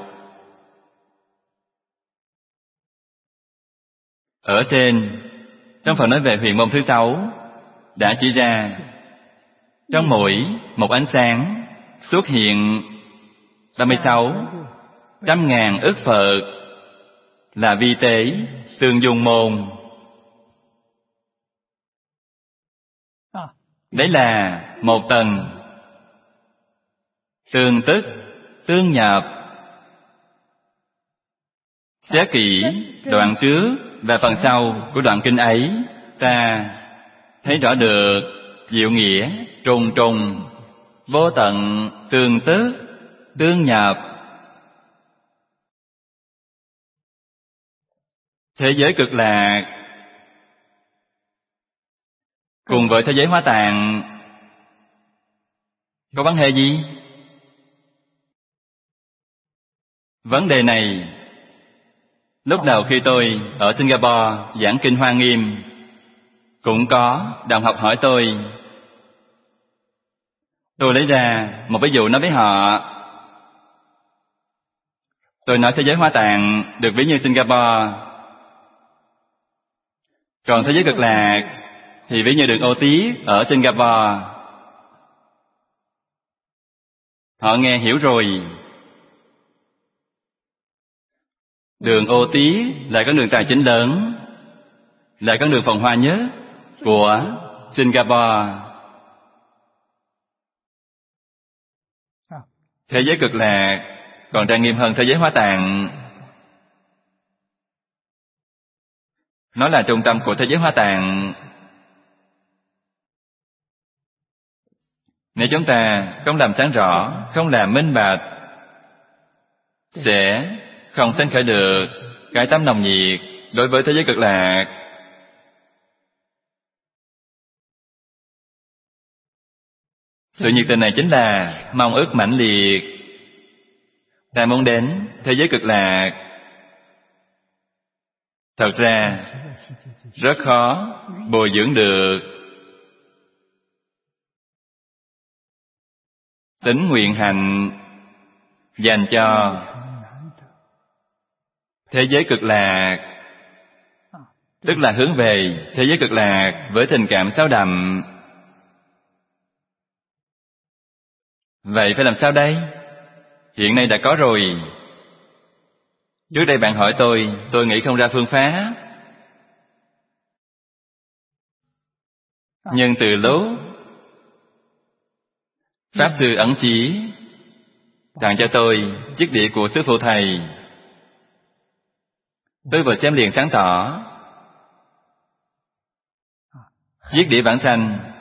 Ở trên, trong phần nói về huyền môn thứ 6 đã chỉ ra, trong mỗi một ánh sáng xuất hiện 36 trăm ngàn ức Phật là vi tế tương dung môn. Đấy là một tầng tương tức, tương nhập. Xét kỹ đoạn trước và phần sau của đoạn kinh ấy, ta thấy rõ được diệu nghĩa trùng trùng, vô tận, tương tức, tương nhập. Thế giới cực lạc cùng với thế giới Hóa Tạng có vấn đề gì? Vấn đề này lúc đầu khi tôi ở Singapore giảng kinh Hoa Nghiêm, cũng có đồng học hỏi tôi. Tôi lấy ra một ví dụ nói với họ. Tôi nói thế giới Hóa Tạng được ví như Singapore, còn thế giới cực lạc thì ví như đường ô tiết ở Singapore. Họ nghe hiểu rồi. Đường ô tiết là con đường tài chính lớn, là con đường phồn hoa nhất của Singapore. Thế giới cực lạc còn trang nghiêm hơn thế giới Hóa Tạng. Nó là trung tâm của thế giới Hóa Tạng. Nếu chúng ta không làm sáng rõ, không làm minh bạch, sẽ không sanh khởi được cái tâm nồng nhiệt đối với thế giới cực lạc. Sự nhiệt tình này chính là mong ước mãnh liệt. Ta muốn đến thế giới cực lạc. Thật ra rất khó bồi dưỡng được tính nguyện hạnh dành cho thế giới cực lạc, tức là hướng về thế giới cực lạc với tình cảm sâu đậm. Vậy phải làm sao đây? Hiện nay đã có rồi. Trước đây bạn hỏi tôi nghĩ không ra phương pháp. Nhưng từ lúc Pháp Sư Ẩn Chí tặng cho tôi chiếc đĩa của Sư Phụ Thầy, tôi vừa xem liền sáng tỏ. Chiếc đĩa bản xanh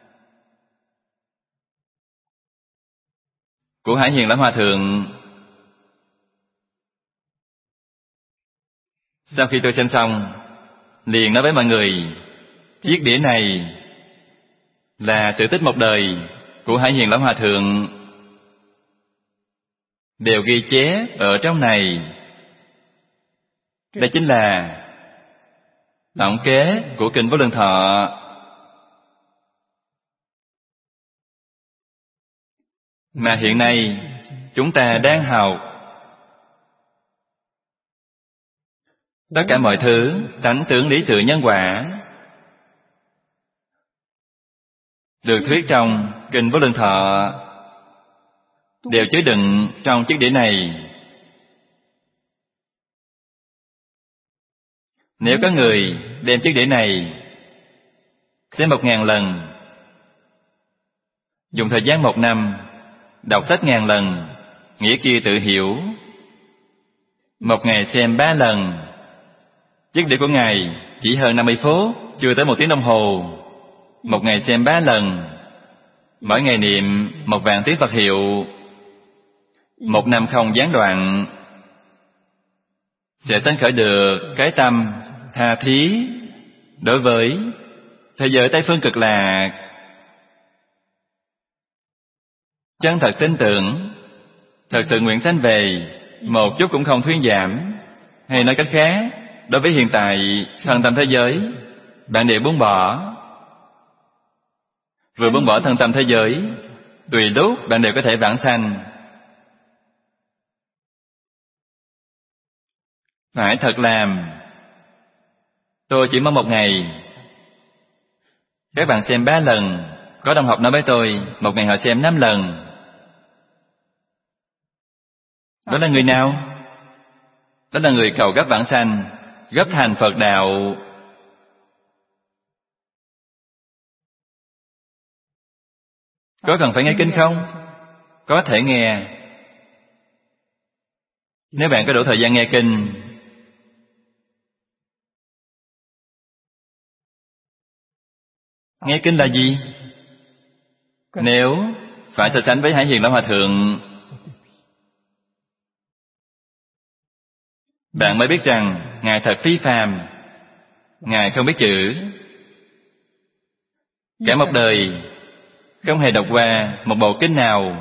của Hải Hiền Lão Hòa Thượng. Sau khi tôi xem xong, liền nói với mọi người, chiếc đĩa này là sự tích một đời của Hải Hiền Lão Hòa Thượng, đều ghi chép ở trong này. Đây chính là tổng kết của Kinh Vô Lượng Thọ. Mà hiện nay chúng ta đang học. Tất cả mọi thứ tánh tướng lý sự nhân quả được thuyết trong Kinh Vô Lượng Thọ đều chứa đựng trong chiếc đĩa này. Nếu có người đem chiếc đĩa này xem 1000 lần, dùng thời gian 1 năm đọc sách 1000 lần, nghĩa kia tự hiểu. Một ngày xem 3 lần, chiếc đĩa của Ngài chỉ hơn 50 phút, chưa tới 1 tiếng đồng hồ. Một ngày xem 3 lần, mỗi ngày niệm 1.000 tiếng Phật hiệu, 1 năm không gián đoạn, sẽ sanh khởi được cái tâm tha thí, đối với thế giới Tây Phương Cực Lạc chân thật tin tưởng, thật sự nguyện sanh về, một chút cũng không thuyên giảm. Hay nói cách khác, đối với hiện tại thân tâm thế giới, bạn đều buông bỏ. Vừa buông bỏ thân tâm thế giới, tùy lúc bạn đều có thể vãng sanh. Phải thật làm. Tôi chỉ mong một ngày các bạn xem 3 lần. Có đồng học nói với tôi, một ngày họ xem 5 lần. Đó là người nào? Đó là người cầu gấp vãng sanh, gấp thành Phật đạo. Có cần phải nghe kinh không? Có thể nghe. Nếu bạn có đủ thời gian nghe kinh, nghe kinh là gì? Nếu phải so sánh với Hải Hiền Lão Hòa Thượng, bạn mới biết rằng Ngài thật phi phàm. Ngài không biết chữ, cả một đời không hề đọc qua một bộ kinh nào,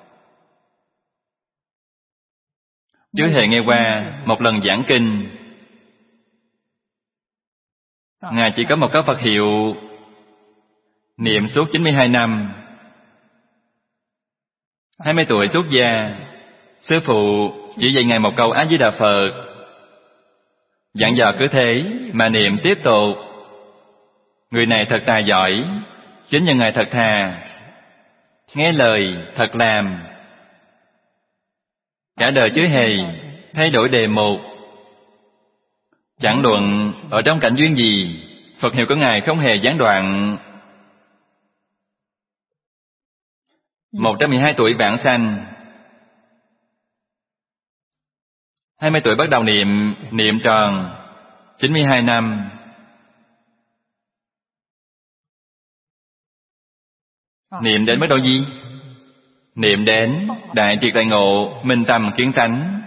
chưa hề nghe qua một lần giảng kinh. Ngài chỉ có một câu Phật hiệu, niệm suốt 92 năm. 20 tuổi xuất gia, sư phụ chỉ dạy Ngài một câu A Di Đà Phật. Dặn dò cứ thế mà niệm tiếp tục. Người này thật tài giỏi, chính nhân Ngài thật thà, nghe lời thật làm. Cả đời chưa hề thay đổi đề mục. Chẳng luận ở trong cảnh duyên gì, Phật hiệu của Ngài không hề gián đoạn. 112 tuổi vãng sanh, 20 tuổi bắt đầu niệm tròn 92 năm. Niệm đến mức độ gì? Niệm đến đại triệt đại ngộ, minh tâm kiến tánh.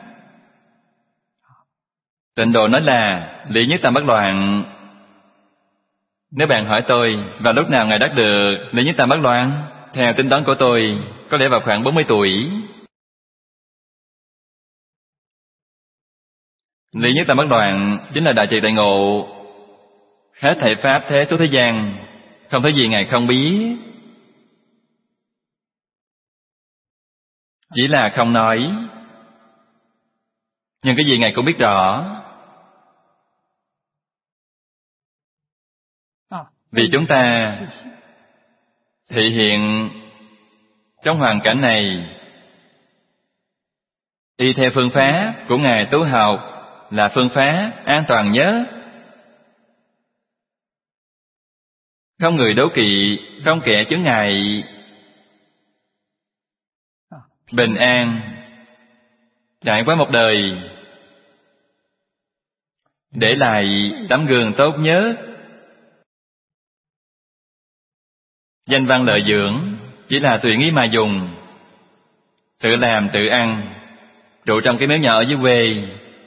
Tịnh Độ nói là lý nhất tâm bất loạn. Nếu bạn hỏi tôi vào lúc nào Ngài đắc được lý nhất tâm bất loạn, theo tính toán của tôi, có lẽ vào khoảng 40 tuổi. Lý nhất tâm bất loạn chính là đại triệt đại ngộ. Hết thảy pháp thế số thế gian, không thấy gì Ngài không biết. Chỉ là không nói, nhưng cái gì Ngài cũng biết rõ. Vì chúng ta thể hiện trong hoàn cảnh này, y theo phương pháp của Ngài tu học là phương pháp an toàn nhất. Không người đố kỵ, không kẻ chướng ngại, bình an, trải qua một đời, để lại tấm gương tốt nhất. Danh văn lợi dưỡng chỉ là tùy ý mà dùng, tự làm tự ăn, trụ trong cái miếu nhỏ ở dưới quê.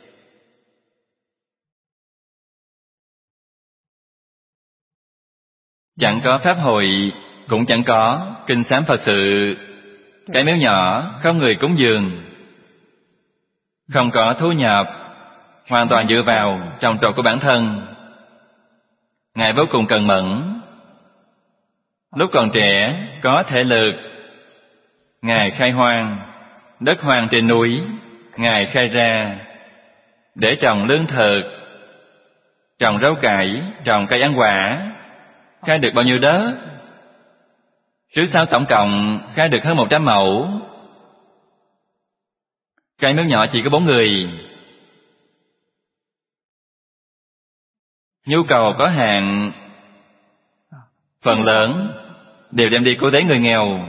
Chẳng có pháp hội, cũng chẳng có kinh sám Phật sự. Cái miếu nhỏ không người cúng dường, không có thu nhập, hoàn toàn dựa vào trồng trọt của bản thân. Ngài vô cùng cần mẫn. Lúc còn trẻ có thể lực, Ngài khai hoang, đất hoang trên núi, Ngài khai ra để trồng lương thực, trồng rau cải, trồng cây ăn quả. Khai được bao nhiêu đất? Trước sau tổng cộng khai được hơn 100 mẫu. Cái miếu nhỏ chỉ có 4 người. Nhu cầu có hạn, phần lớn đều đem đi cứu tế người nghèo.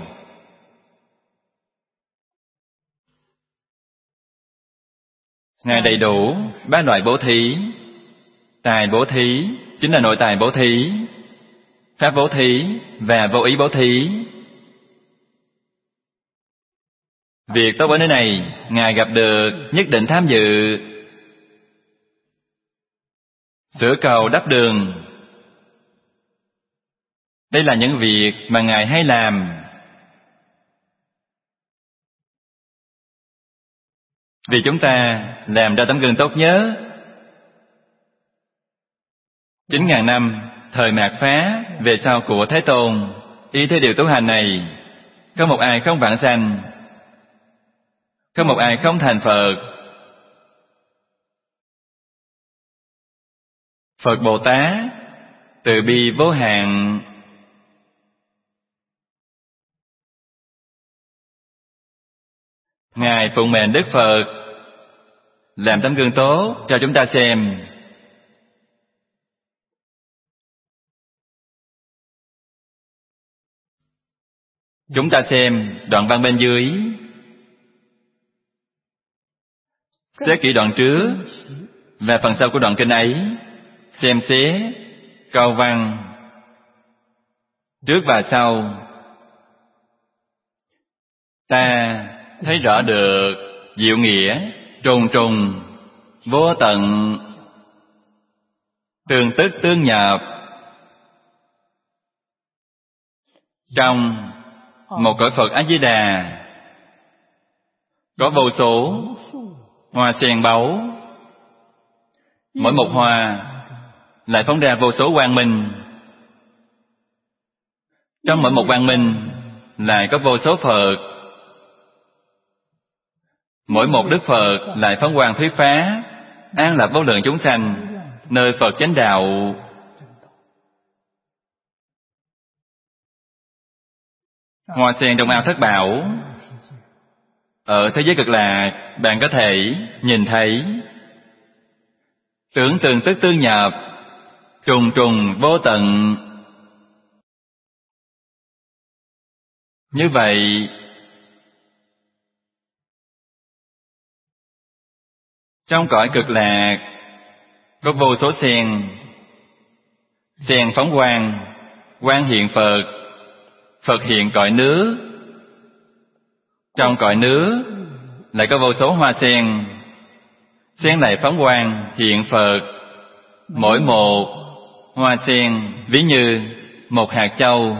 Ngài đầy đủ 3 loại bố thí. Tài bố thí chính là nội tài bố thí, pháp bố thí và vô ý bố thí. Việc tốt ở nơi này Ngài gặp được nhất định tham dự. Sửa cầu đắp đường Đây là những việc mà Ngài hay làm. Vì chúng ta làm ra tấm gương tốt nhớ. 9.000 năm thời mạt Phá về sau của Thế Tôn, y theo điều tu hành này, không một ai không vãng sanh, không một ai không thành Phật. Phật Bồ Tát từ bi vô hạn, Ngài phụng mệnh Đức Phật làm tấm gương tốt cho chúng ta xem. Chúng ta xem đoạn văn bên dưới. Xét kỹ đoạn trước và phần sau của đoạn kinh ấy, xem xét câu văn trước và sau. Ta thấy rõ được diệu nghĩa trùng trùng vô tận, tương tức tương nhập trong một cõi Phật A Di Đà. Có vô số hoa sen báu, mỗi một hoa lại phóng ra vô số quang minh. Trong mỗi một quang minh lại có vô số Phật. Mỗi một Đức Phật lại phóng quang thuyết pháp, an lạc vô lượng chúng sanh, nơi Phật chánh đạo. Hoa sen trong ao thất bảo, ở thế giới Cực Lạc bạn có thể nhìn thấy. Tưởng tương tức tương nhập, trùng trùng vô tận. Như vậy, trong cõi Cực Lạc có vô số sen. Sen phóng quang, quang hiện Phật, Phật hiện cõi nước. Trong cõi nước lại có vô số hoa sen. Sen lại phóng quang hiện Phật. Mỗi một hoa sen ví như một hạt châu,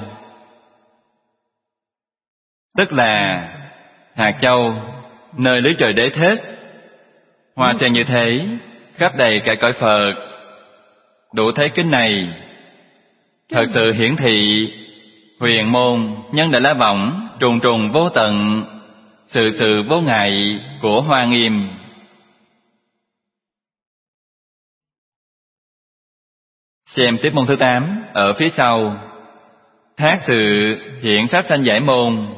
tức là hạt châu nơi lưới trời đế thích. Hoa sen như thế khắp đầy cả cõi Phật. Đủ thấy kinh này thật sự hiển thị huyền môn nhân đại la võng trùng trùng vô tận, sự sự vô ngại của Hoa Nghiêm. Xem tiếp môn thứ 8 ở phía sau. Thác sự hiện pháp sanh giải môn.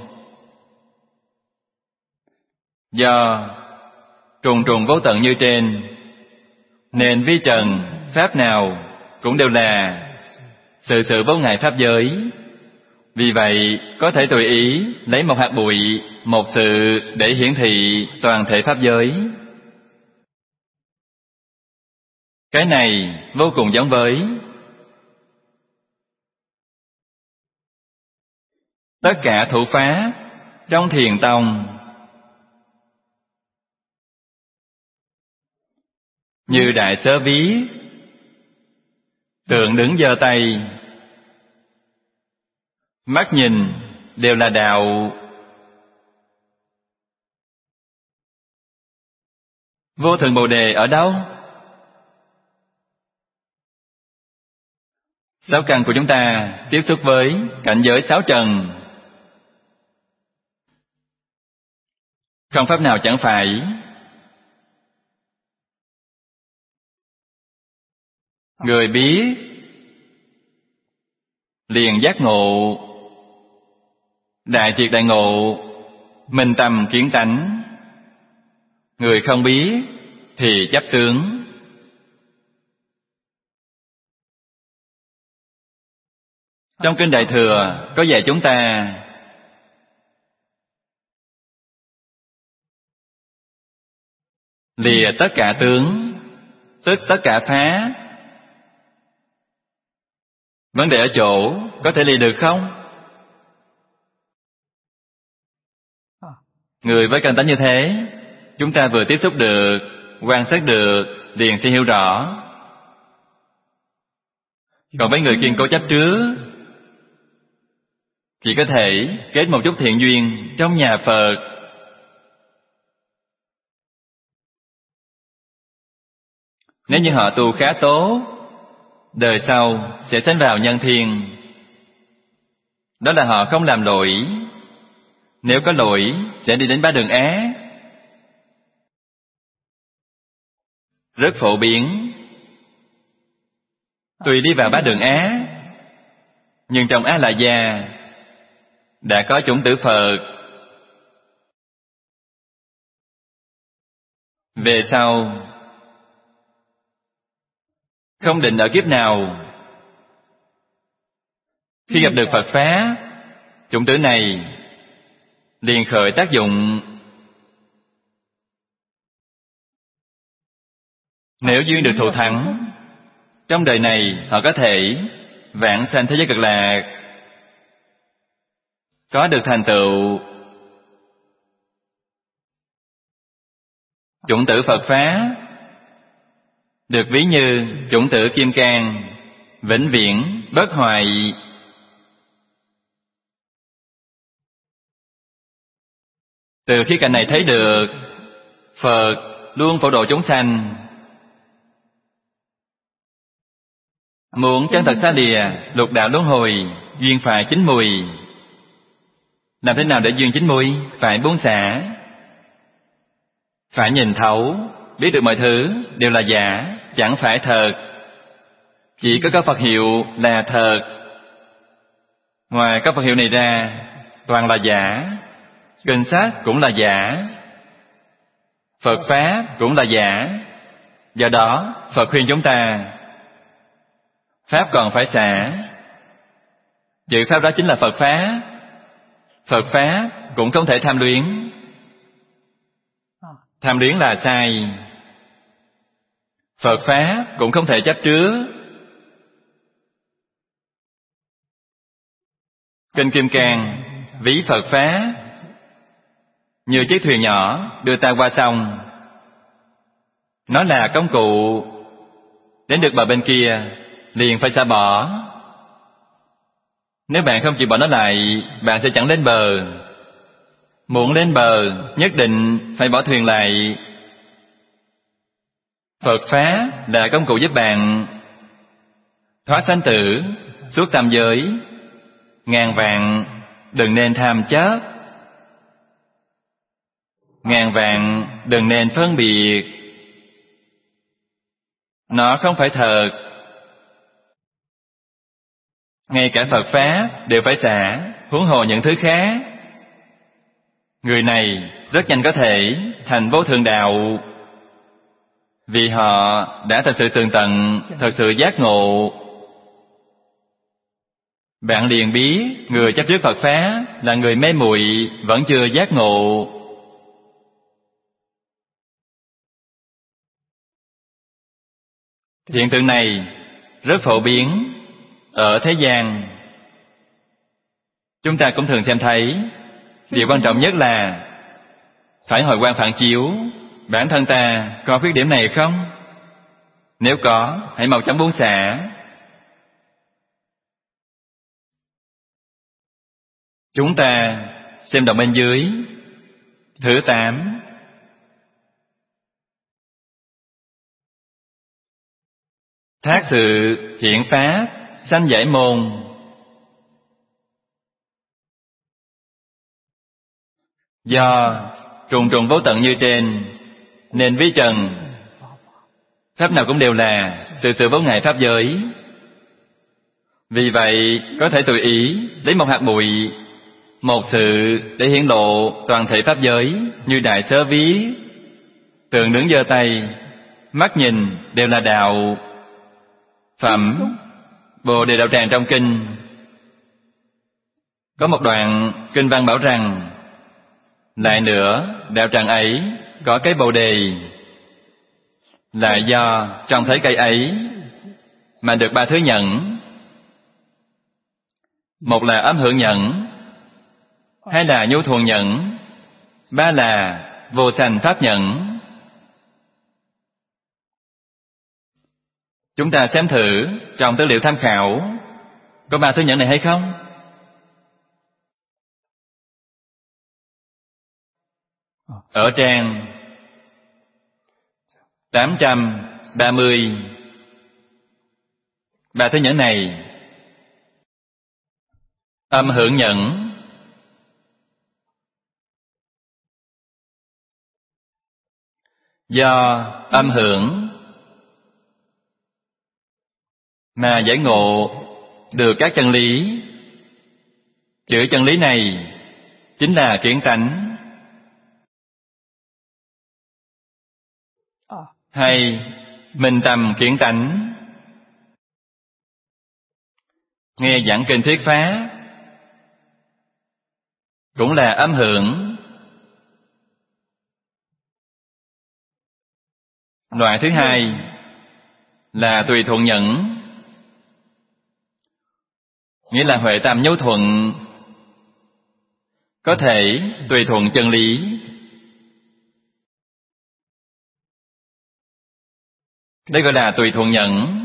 Do trùng trùng vô tận như trên, nên vi trần pháp nào cũng đều là sự sự vô ngại pháp giới. Vì vậy có thể tùy ý lấy một hạt bụi, một sự để hiển thị toàn thể pháp giới. Cái này vô cùng giống với tất cả thủ pháp trong Thiền Tông. Như Đại Sớ viết, tượng đứng giơ tay, mắt nhìn đều là đạo. Vô thượng Bồ Đề ở đâu? Sáu căn của chúng ta tiếp xúc với cảnh giới sáu trần, không pháp nào chẳng phải người biết liền giác ngộ, đại triệt đại ngộ, minh tâm kiến tánh. Người không biết thì chấp tướng. Trong kinh Đại Thừa có dạy chúng ta lìa tất cả tướng, tức tất cả phá. Vấn đề ở chỗ có thể lìa được không? Người với căn tánh như thế, chúng ta vừa tiếp xúc được, quan sát được, liền sẽ hiểu rõ. Còn với người kiên cố chấp trước, chỉ có thể kết một chút thiện duyên trong nhà Phật. Nếu như họ tu khá tốt, đời sau sẽ sanh vào nhân thiên. Đó là họ không làm lỗi. Nếu có lỗi sẽ đi đến 3 đường ác. Rất phổ biến. Tuy đi vào 3 đường ác, nhưng trong A La Gia đã có chủng tử Phật. Về sau không định ở kiếp nào, khi gặp được Phật Pháp, chủng tử này liền khởi tác dụng. Nếu duyên được thù thắng, trong đời này họ có thể vãng sanh thế giới Cực Lạc, có được thành tựu. Chủng tử Phật Pháp được ví như chủng tử kim cang, vĩnh viễn bất hoại. Từ khía cạnh này thấy được Phật luôn phổ độ chúng sanh. Muốn chân thật xa lìa lục đạo luân hồi, duyên phải chín mùi. Làm thế nào để duyên chín mùi? Phải buông xả, phải nhìn thấu, biết được mọi thứ đều là giả, chẳng phải thật. Chỉ có Phật hiệu là thật. Ngoài các Phật hiệu này ra, toàn là giả. Kinh sách cũng là giả, Phật Pháp cũng là giả. Do đó Phật khuyên chúng ta, Pháp còn phải xả. Chữ Pháp đó chính là Phật Pháp. Phật Pháp cũng không thể tham luyến. Tham luyến là sai. Phật Pháp cũng không thể chấp trước. Kinh Kim Cang ví Phật Pháp như chiếc thuyền nhỏ đưa ta qua sông. Nó là công cụ. Đến được bờ bên kia liền phải xả bỏ. Nếu bạn không chịu bỏ nó lại, bạn sẽ chẳng lên bờ. Muốn lên bờ, nhất định phải bỏ thuyền lại. Phật Pháp là công cụ giúp bạn thoát sanh tử, suốt tam giới. Ngàn vạn đừng nên tham chấp. Ngàn vạn đừng nên phân biệt. Nó không phải thật. Ngay cả Phật Pháp đều phải xả, huống hồ những thứ khác. Người này rất nhanh có thể thành vô thượng đạo, vì họ đã thật sự tường tận, thật sự giác ngộ. Bạn liền biết người chấp trước Phật Pháp là người mê muội, vẫn chưa giác ngộ. Hiện tượng này rất phổ biến ở thế gian. Chúng ta cũng thường xem thấy. Điều quan trọng nhất là phải hồi quan phản chiếu, bản thân ta có khuyết điểm này không? Nếu có, hãy mau chóng buông xả. Chúng ta xem đoạn bên dưới thứ 8. Thác sự hiện pháp, sanh giải môn. Do trùng trùng vô tận như trên, nên ví trần pháp nào cũng đều là sự vô ngại pháp giới. Vì vậy có thể tùy ý lấy một hạt bụi, một sự để hiển lộ toàn thể pháp giới, như Đại Sớ ví: tượng đứng giơ tay, mắt nhìn đều là đạo. Phẩm Bồ Đề Đạo Tràng trong kinh có một đoạn kinh văn bảo rằng: lại nữa, đạo tràng ấy có cái bồ đề, là do trông thấy cây ấy mà được 3 thứ nhẫn. Một là âm hưởng nhẫn, 2 là nhu thuần nhẫn, 3 là vô sanh pháp nhẫn. Chúng ta xem thử trong tư liệu tham khảo có 3 thứ nhẫn này hay không? ở trang 830. Ba thứ nhẫn này âm hưởng nhẫn. Do âm hưởng mà giải ngộ được các chân lý. Chữ chân lý này chính là kiến tánh, hay minh tâm kiến tánh. Nghe giảng kinh thuyết pháp cũng là âm hưởng. Loại thứ hai là tùy thuận nhẫn, nghĩa là huệ tâm nhu thuận, có thể tùy thuận chân lý. Đây gọi là tùy thuận nhẫn.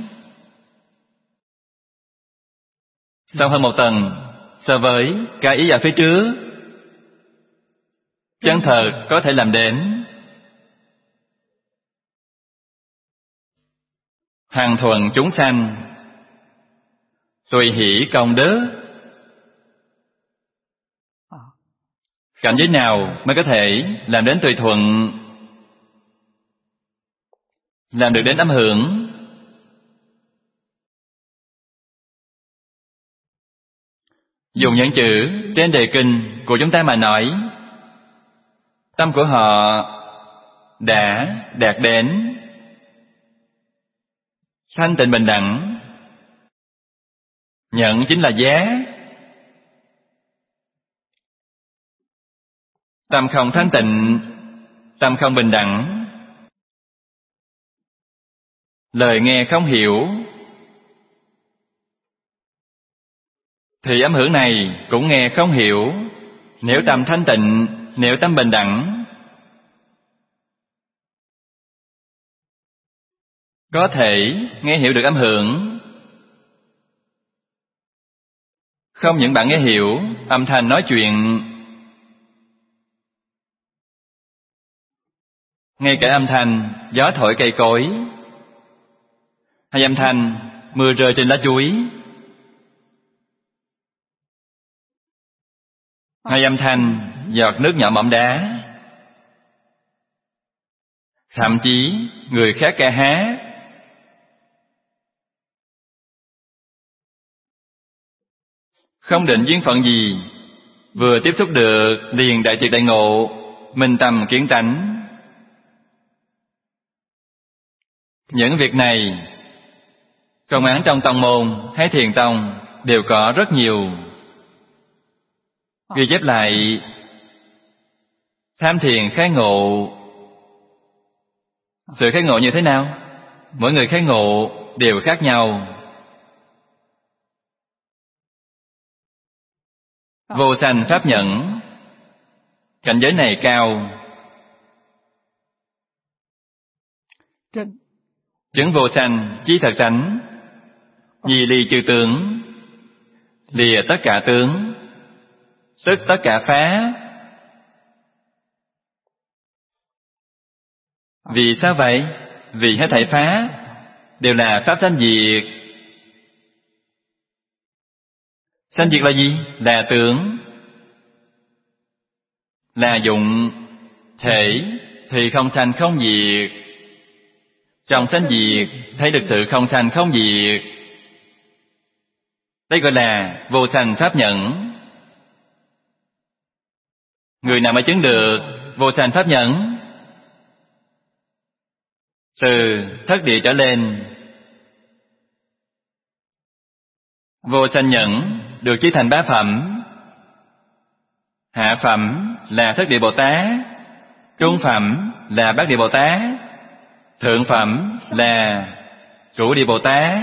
Sâu hơn một tầng so với cái ý ở phía trước. Chân thật có thể làm đến. Hằng thuận chúng sanh, tùy hỷ công đức. Cảnh giới nào mới có thể làm đến tùy thuận, làm được đến âm hưởng? Dùng những chữ trên đề kinh của chúng ta mà nói, tâm của họ đã đạt đến thanh tịnh bình đẳng. Nhận chính là giá. Tâm không thanh tịnh, tâm không bình đẳng, lời nghe không hiểu, thì âm hưởng này cũng nghe không hiểu. Nếu tâm thanh tịnh, nếu tâm bình đẳng, có thể nghe hiểu được âm hưởng. Không những bạn nghe hiểu âm thanh nói chuyện, ngay cả âm thanh gió thổi cây cối, hay âm thanh mưa rơi trên lá chuối, hay âm thanh giọt nước nhỏ mỏm đá, thậm chí người khác ca hát, không định duyên phận gì, vừa tiếp xúc được liền đại triệt đại ngộ, minh tâm kiến tánh. Những việc này công án trong tông môn hay thiền tông đều có rất nhiều. Ghi chép lại tham thiền khai ngộ. Sự khai ngộ như thế nào? Mỗi người khai ngộ đều khác nhau. Vô sanh pháp nhẫn, cảnh giới này cao. Chứng vô sanh chí thật tánh, vì ly chư tướng, lìa tất cả tướng, tức tất cả phá. Vì sao vậy? Vì hết thảy phá đều là pháp sanh diệt. Sanh diệt là gì? Là tướng. Là dụng. Thể thì không sanh không diệt. Trong sanh diệt thấy được sự không sanh không diệt. Đây gọi là vô sanh pháp nhẫn. Người nào mới chứng được vô sanh pháp nhẫn? Từ thất địa trở lên. Vô sanh nhẫn được chia thành 3 phẩm. Hạ phẩm là thất địa Bồ Tát, trung phẩm là bát địa Bồ Tát, thượng phẩm là cửu địa Bồ Tát.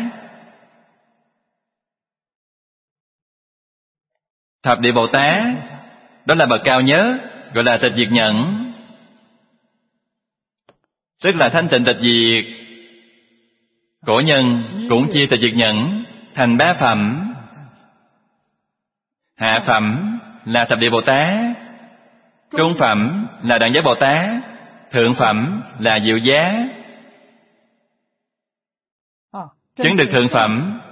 Thập địa Bồ Tát đó là bậc cao nhất, gọi là tịch diệt nhẫn, tức là thanh tịnh tịch diệt. Cổ nhân cũng chia tịch diệt nhẫn thành 3 phẩm. Hạ phẩm là thập địa Bồ Tát, trung phẩm là Đẳng Giác Bồ Tát, thượng phẩm là Diệu Giá. Chứng được thượng phẩm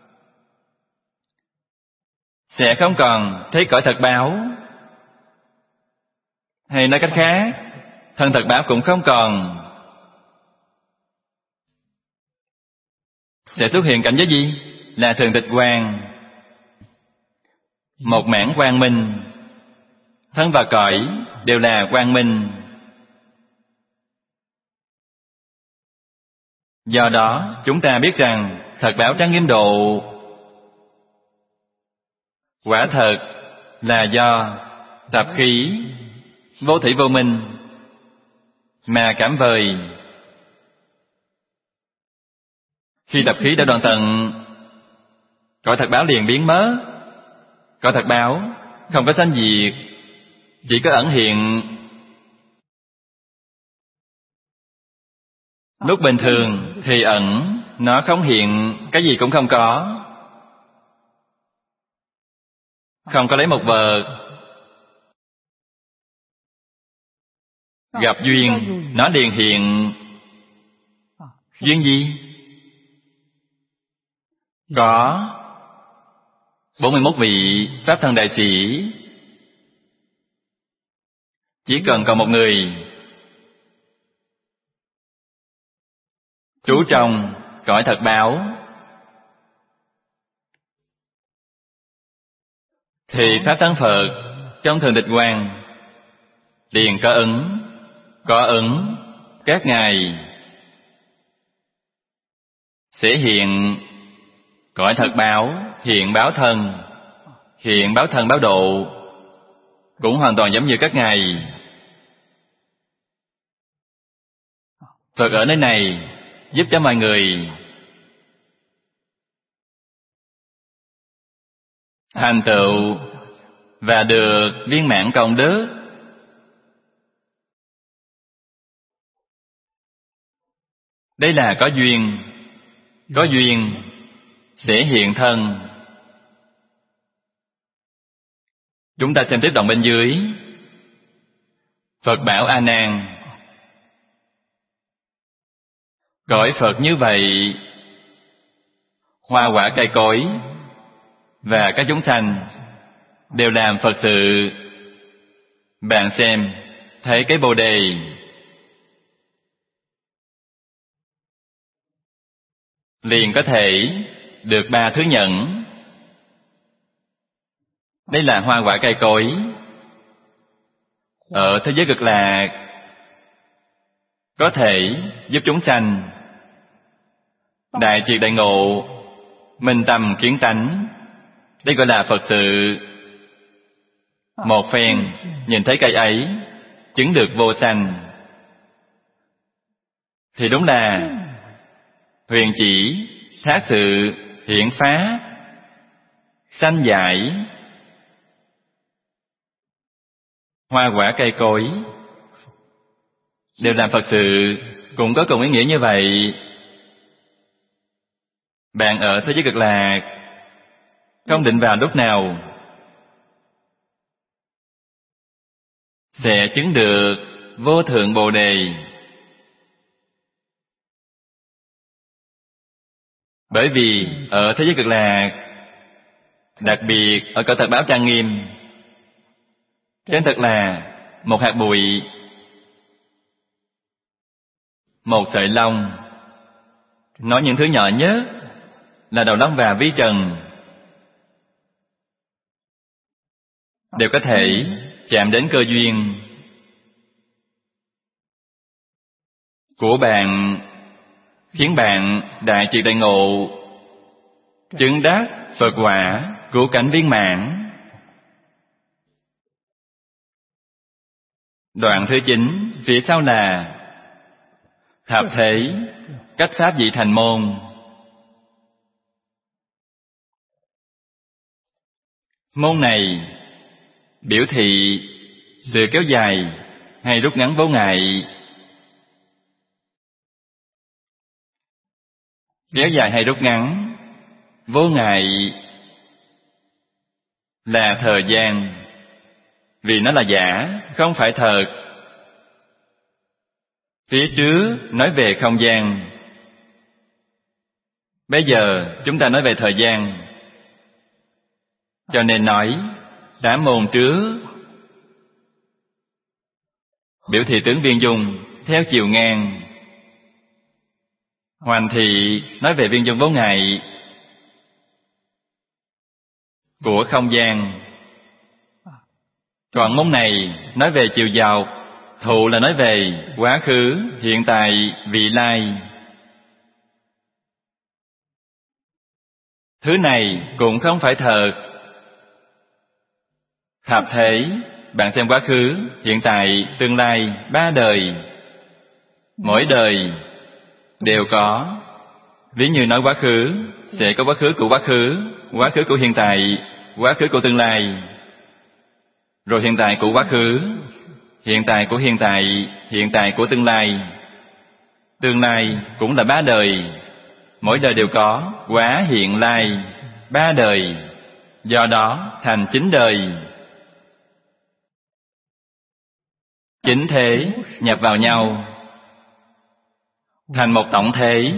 sẽ không còn thấy cõi thật báo. Hay nói cách khác, thân thật báo cũng không còn. Sẽ xuất hiện cảnh giới gì? Là thường tịch quang, một mảng quang minh. Thân và cõi đều là quang minh. Do đó chúng ta biết rằng thật báo trang nghiêm độ quả thật là do tập khí vô thủy vô minh mà cảm vời. Khi tập khí đã đoạn tận, cõi thật báo liền biến mất. Cõi thật báo không có sanh diệt, chỉ có ẩn hiện. Lúc bình thường thì ẩn, nó không hiện, cái gì cũng không có. Không có lấy một vật. Gặp duyên, nó liền hiện. Duyên gì? Có 41 vị Pháp Thân Đại Sĩ. Chỉ cần còn một người trú trong cõi thật báo thì Pháp Thân Phật trong thường tịch quang liền có ứng các ngài sẽ hiện cõi thật báo, hiện báo thân. Hiện báo thân báo độ cũng hoàn toàn giống như các ngài. Phật ở nơi này giúp cho mọi người thành tựu và được viên mãn công đức. Đây là có duyên. Có duyên sẽ hiện thân. Chúng ta xem tiếp đoạn bên dưới. Phật bảo A Nan: cõi Phật như vậy, hoa quả cây cối và các chúng sanh đều làm Phật sự. Bạn xem, thấy cái Bồ Đề liền có thể được 3 thứ nhẫn. Đây là hoa quả cây cối. Ở thế giới Cực Lạc có thể giúp chúng sanh đại triệt đại ngộ, minh tâm kiến tánh. Đây gọi là Phật sự. Một phen nhìn thấy cây ấy chứng được vô sanh thì đúng là huyền chỉ thác sự hiển phá sanh giải. Hoa quả cây cối đều làm Phật sự, cũng có cùng ý nghĩa như vậy. Bạn ở thế giới Cực Lạc không định vào lúc nào sẽ chứng được vô thượng Bồ Đề. Bởi vì ở thế giới Cực Lạc, đặc biệt ở cõi thật báo trang nghiêm, chân thật là một hạt bụi, một sợi lông. Nói những thứ nhỏ nhất là đầu lông và vi trần đều có thể chạm đến cơ duyên của bạn, khiến bạn đại triệt đại ngộ, chứng đắc Phật quả, cứu cánh viên mãn. Đoạn thứ 9 phía sau là thập thể cách pháp vị thành môn. Môn này biểu thị sự kéo dài hay rút ngắn vô ngại. Kéo dài hay rút ngắn vô ngại là thời gian. vì nó là giả, không phải thật. Phía trước nói về không gian, bây giờ chúng ta nói về thời gian. Cho nên nói tám môn trước biểu thị tướng viên dung theo chiều ngang. Hoành thị nói về viên dung vô ngại của không gian. Còn môn này nói về chiều dọc. Thụ là nói về quá khứ, hiện tại, vị lai. Thứ này cũng không phải thật. Thập thể, bạn xem quá khứ, hiện tại, tương lai, ba đời. Mỗi đời đều có. Ví như nói quá khứ, sẽ có quá khứ của hiện tại, quá khứ của tương lai. Rồi hiện tại của quá khứ, hiện tại của hiện tại, hiện tại của tương lai. Tương lai cũng là ba đời. Mỗi đời đều có quá hiện lai, ba đời. Do đó thành 9 đời. 9 thế nhập vào nhau thành một tổng thế.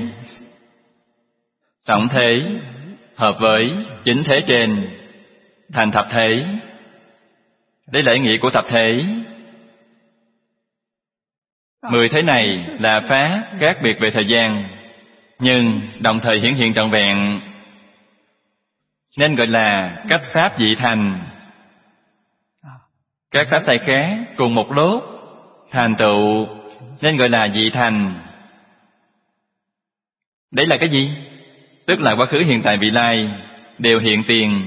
Tổng thế hợp với 9 thế trên thành thập thế. Đây là ý nghĩa của thập thế. 10 thế này là pháp khác biệt về thời gian, nhưng đồng thời hiển hiện trọn vẹn, nên gọi là cách pháp dị thành. Các pháp sai khác cùng một lúc thành tựu nên gọi là dị thành. Đấy là cái gì? Tức là quá khứ, hiện tại, vị lai đều hiện tiền.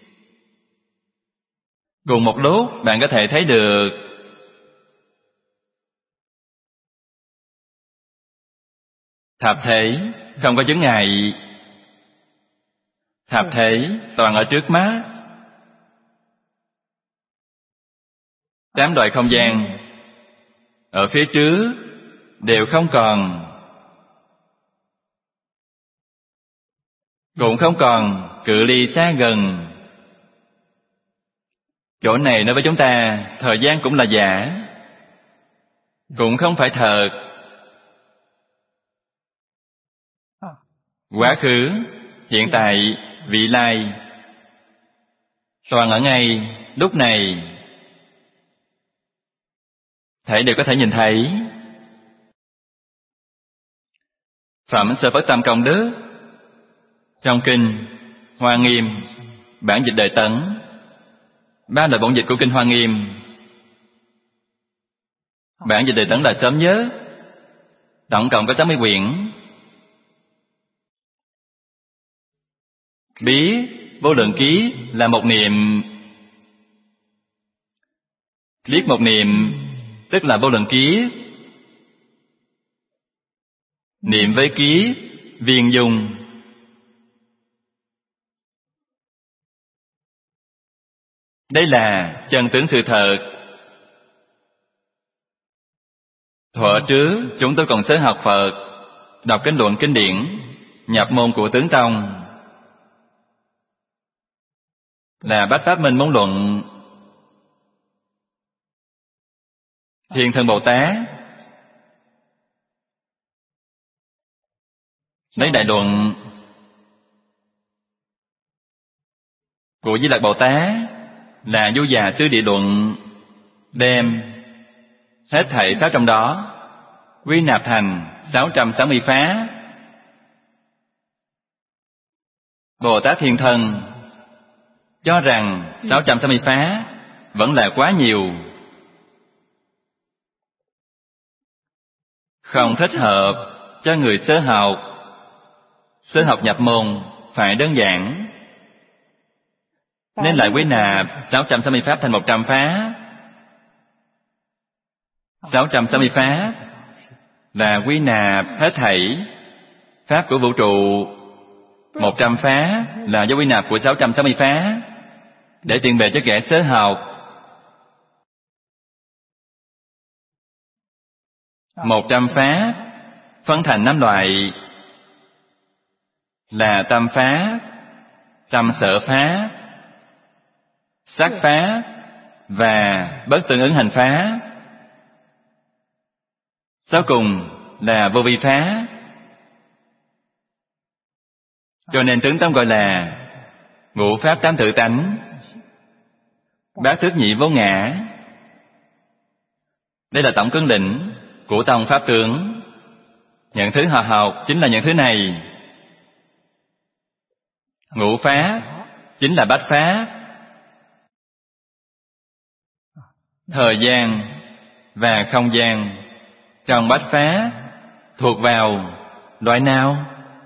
Cùng một lúc bạn có thể thấy được. Thập thế không có chướng ngại. Thập thế toàn ở trước mắt. 8 đoạn không gian ở phía trước đều không còn. Cũng không còn cự ly xa gần. Chỗ này nói với chúng ta, thời gian cũng là giả, cũng không phải thật. Quá khứ, hiện tại, vị lai toàn ở ngay lúc này, thể đều có thể nhìn thấy. Phẩm Sơ Phất Tâm Công Đức trong kinh Hoa Nghiêm bản dịch Đời Tấn, 3 loại bổn dịch của kinh Hoa Nghiêm. Bản dịch Đời Tấn là sớm nhất, tổng cộng có 60 quyển. Biết vô lượng kiếp là một niệm. Biết một niệm tức là vô lượng kiếp. Niệm với kiếp viên dung. Đây là chân tướng sự thật. Thuở trước chúng tôi còn sớ học Phật, đọc kinh luận kinh điển, nhập môn của Tướng Tông là Bách Pháp Minh Môn Luận. Thiên Thân Bồ Tát lấy đại luận của Di Lặc Bồ Tát là Du Già Sư Địa Luận, đem hết thảy pháp trong đó quy nạp thành 660 pháp. Bồ Tát Thiên Thân cho rằng 660 pháp vẫn là quá nhiều, không thích hợp cho người sơ học. Sơ học nhập môn phải đơn giản, nên lại quy nạp 660 pháp thành 100 pháp. 660 pháp là quy nạp hết thảy pháp của vũ trụ. 100 pháp là do quy nạp của 660 pháp, để tiện bề cho kẻ sơ học. 100 pháp phân thành 5 loại là tâm pháp, tâm sở pháp, sắc pháp, và bất tương ứng hành phá. Sau cùng là vô vi phá. Cho nên tướng tông gọi là ngũ pháp tám tự tánh, bát thức nhị vô ngã. Đây là tổng cương lĩnh của tông pháp tướng. Những thứ họ học chính là những thứ này. Ngũ phá chính là bát phá. Thời gian và không gian trong bát phá thuộc vào loại nào?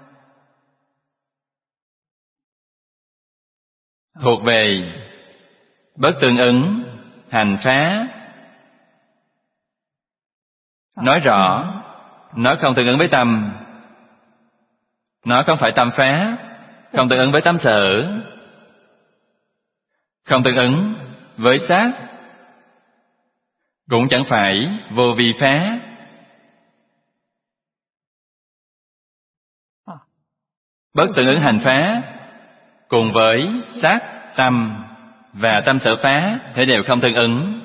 Thuộc về bất tương ứng hành phá. Nói rõ, nó không tương ứng với tâm. Nó không phải tâm phá, không tương ứng với tâm sở, không tương ứng với sắc, cũng chẳng phải vô vi phá. Bất tương ứng hành phá cùng với sắc, tâm và tâm sở phá thế đều không tương ứng.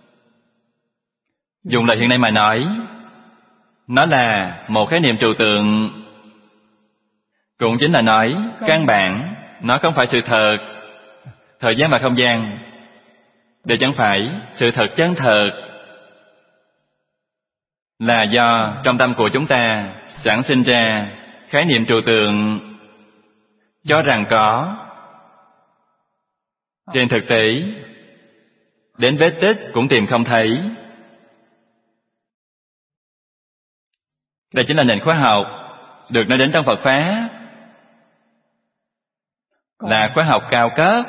Dùng lời hiện nay mà nói, nó là một khái niệm trừu tượng. Cũng chính là nói căn bản nó không phải sự thật. Thời gian và không gian đều chẳng phải sự thật chân thật, là do trong tâm của chúng ta sản sinh ra khái niệm trừu tượng, cho rằng có. Trên thực tế, đến vết tích cũng tìm không thấy. Đây chính là nền khoa học được nói đến trong Phật Pháp, là khoa học cao cấp.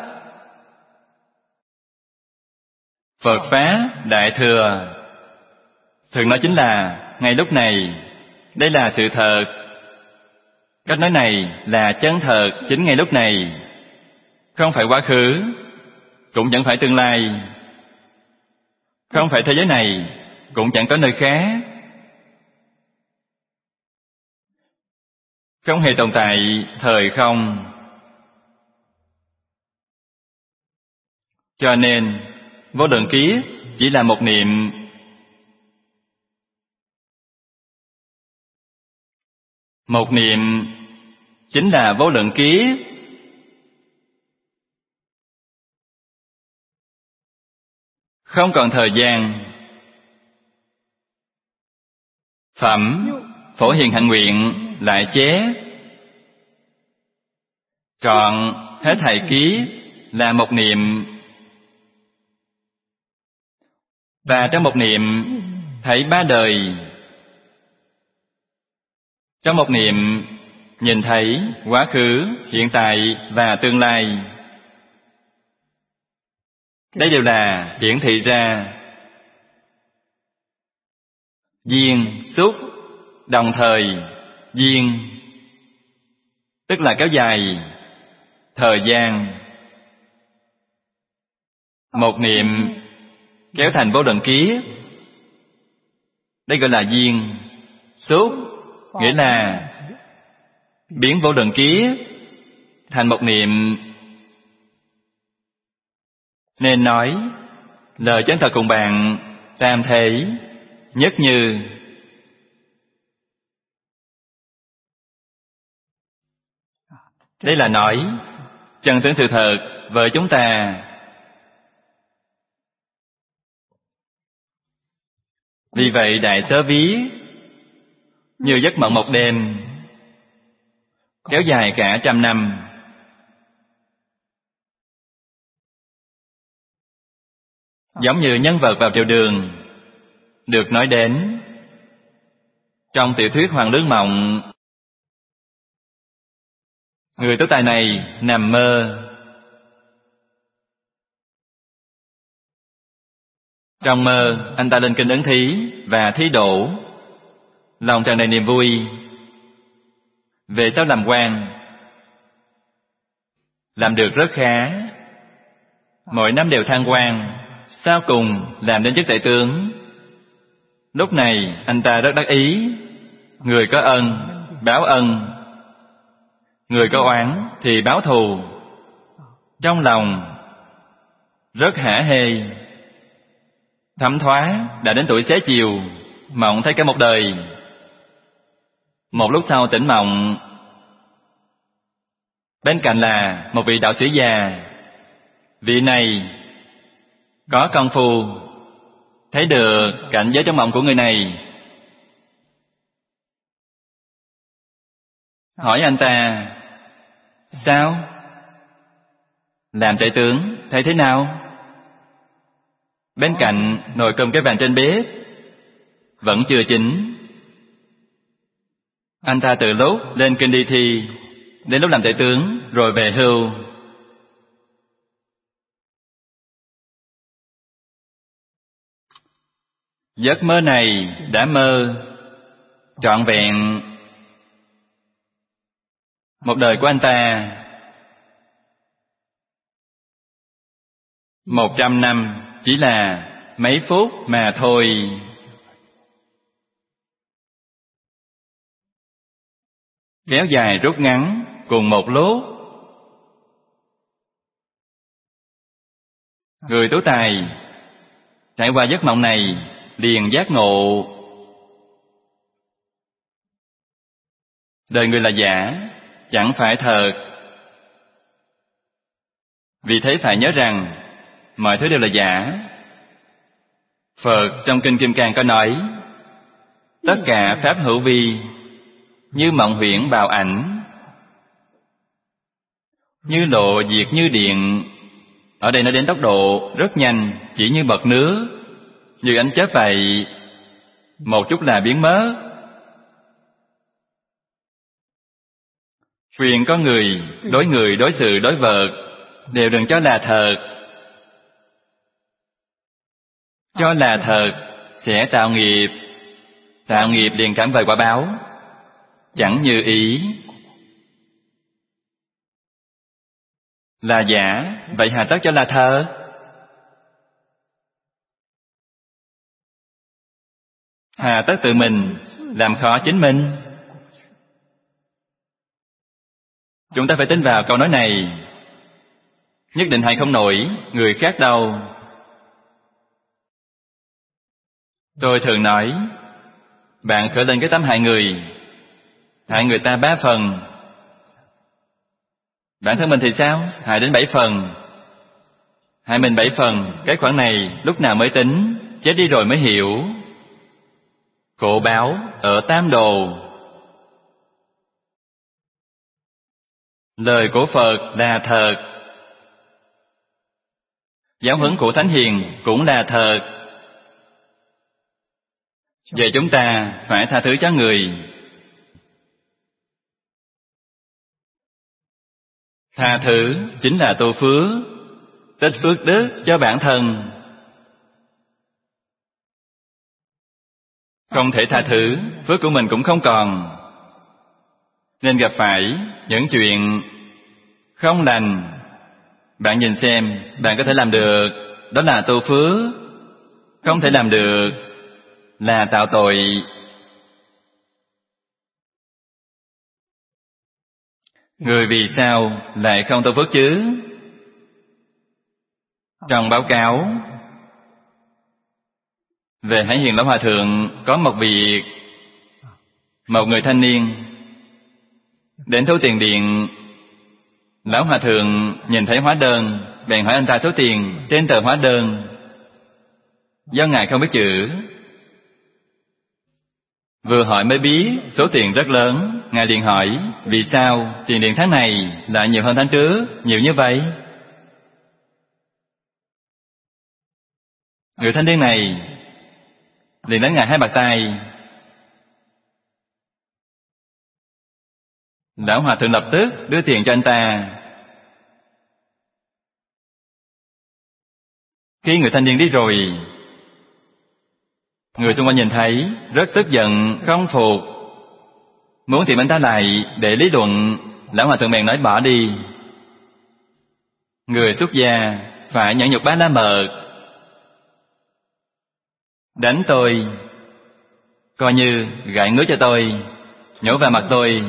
Phật Pháp Đại Thừa thường nói chính là ngay lúc này, đây là sự thật. Cách nói này là chân thật chính ngay lúc này, không phải quá khứ, cũng chẳng phải tương lai, không phải thế giới này, cũng chẳng có nơi khác. Không hề tồn tại thời không. Cho nên vô lượng kiếp chỉ là một niệm. Một niệm chính là vô lượng kiếp. Không còn thời gian. Phẩm Phổ Hiền Hạnh Nguyện lại chế trọn hết thảy kiếp là một niệm. Và trong một niệm thấy ba đời. Trong một niệm nhìn thấy quá khứ, hiện tại và tương lai. Đây đều là hiển thị ra duyên xúc đồng thời. Duyên tức là kéo dài thời gian. Một niệm kéo thành vô lượng kiếp. Đây gọi là duyên xúc, nghĩa là biến vô lượng kiếp thành một niệm. Nên nói lời chân thật cùng bạn tam thể nhất như. Đây là nói chân tướng sự thật với chúng ta. Vì vậy Đại Sớ ví như giấc mộng một đêm, kéo dài cả 100 năm. Giống như nhân vật vào triều đường được nói đến trong tiểu thuyết Hoàng Lương Mộng. Người tú tài này nằm mơ. Trong mơ, anh ta lên kinh ấn thí và thí đỗ, lòng tràn đầy niềm vui. Về sau làm quan, làm được rất khá, mỗi năm đều thăng quan, sau cùng làm đến chức tể tướng. Lúc này anh ta rất đắc ý. Người có ân báo ân, người có oán thì báo thù. Trong lòng rất hả hê. thấm thoát, đã đến tuổi xế chiều, mộng thấy cả một đời. Một lúc sau tỉnh mộng, bên cạnh là một vị đạo sĩ già. Vị này có công phu, thấy được cảnh giới trong mộng của người này. Hỏi anh ta, sao? Làm tể tướng, thấy thế nào? Bên cạnh nồi cơm cái bàn trên bếp vẫn chưa chín. Anh ta từ lúc lên kinh đi thi đến lúc làm tể tướng rồi về hưu. Giấc mơ này đã mơ trọn vẹn một đời của anh ta. 100 năm chỉ là mấy phút mà thôi. Kéo dài rút ngắn cùng một lúc. Người tú tài trải qua giấc mộng này liền giác ngộ. Đời người là giả, chẳng phải thật. Vì thế phải nhớ rằng mọi thứ đều là giả. Phật trong Kinh Kim Cang có nói, tất cả pháp hữu vi như mộng huyễn bào ảnh, như lộ diệt như điện. Ở đây nói đến tốc độ rất nhanh, chỉ như bọt nước, như ánh chớp vậy, một chút là biến mất. Khuyên có người, đối sự, đối vật đều đừng cho là thật. Cho là thật sẽ tạo nghiệp, tạo nghiệp liền cảm về quả báo, chẳng như ý. Là giả, vậy hà tất cho là thật? Hà tất tự mình làm khó chính mình? Chúng ta phải tin vào câu nói này. Nhất định hay không nổi người khác đâu. Tôi thường nói, bạn khởi lên cái tâm hại người ta 3 phần. Bản thân mình thì sao? Hại đến 7 phần. Hại mình 7 phần, cái khoản này lúc nào mới tính, chết đi rồi mới hiểu. Cổ báo ở Tam Đồ. Lời của Phật là thật, giáo huấn của Thánh Hiền cũng là thật. Vậy chúng ta phải tha thứ cho người. Tha thứ chính là tu phước, tích phước đức cho bản thân. Không thể tha thứ, phước của mình cũng không còn. Nên gặp phải những chuyện không lành, bạn nhìn xem bạn có thể làm được, đó là tu phước. Không thể làm được là tạo tội. Người vì sao lại không tu phước chứ? Trong báo cáo về Hải Hiền Lão Hòa Thượng có một việc. Một người thanh niên đến thu tiền điện. Lão Hòa Thượng nhìn thấy hóa đơn, bèn hỏi anh ta số tiền trên tờ hóa đơn. Do ngài không biết chữ, vừa hỏi mới biết số tiền rất lớn. Ngài liền hỏi, vì sao tiền điện tháng này lại nhiều hơn tháng trước, nhiều như vậy? Người thanh niên này liền đánh ngài 2 bạt tay. Lão Hòa Thượng lập tức đưa tiền cho anh ta. Khi người thanh niên đi rồi, người xung quanh nhìn thấy rất tức giận, không phục, muốn tìm anh ta lại để lý luận. Lão Hòa Thượng bèn nói bỏ đi. Người xuất gia phải nhẫn nhục 3 lá mật. Đánh tôi coi như gãi ngứa cho tôi, nhổ vào mặt tôi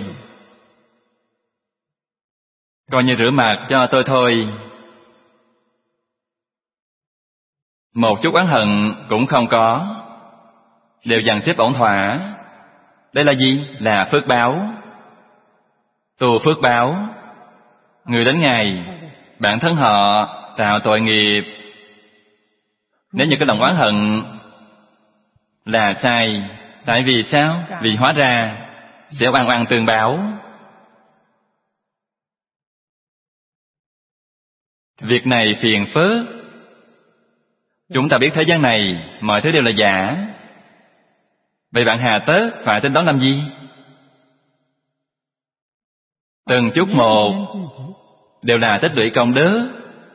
coi như rửa mặt cho tôi thôi. một chút oán hận cũng không có, đều dàn xếp ổn thỏa. Đây là gì? Là phước báo. Tu phước báo. Người đến ngày bản thân họ tạo tội nghiệp. Nếu như cái lòng oán hận là sai. Tại vì sao? Vì hóa ra sẽ oan oan tương báo. Việc này phiền phức. Chúng ta biết thế gian này mọi thứ đều là giả. Vậy bạn hà tất phải tính toán làm gì? Từng chút một đều là tích lũy công đức.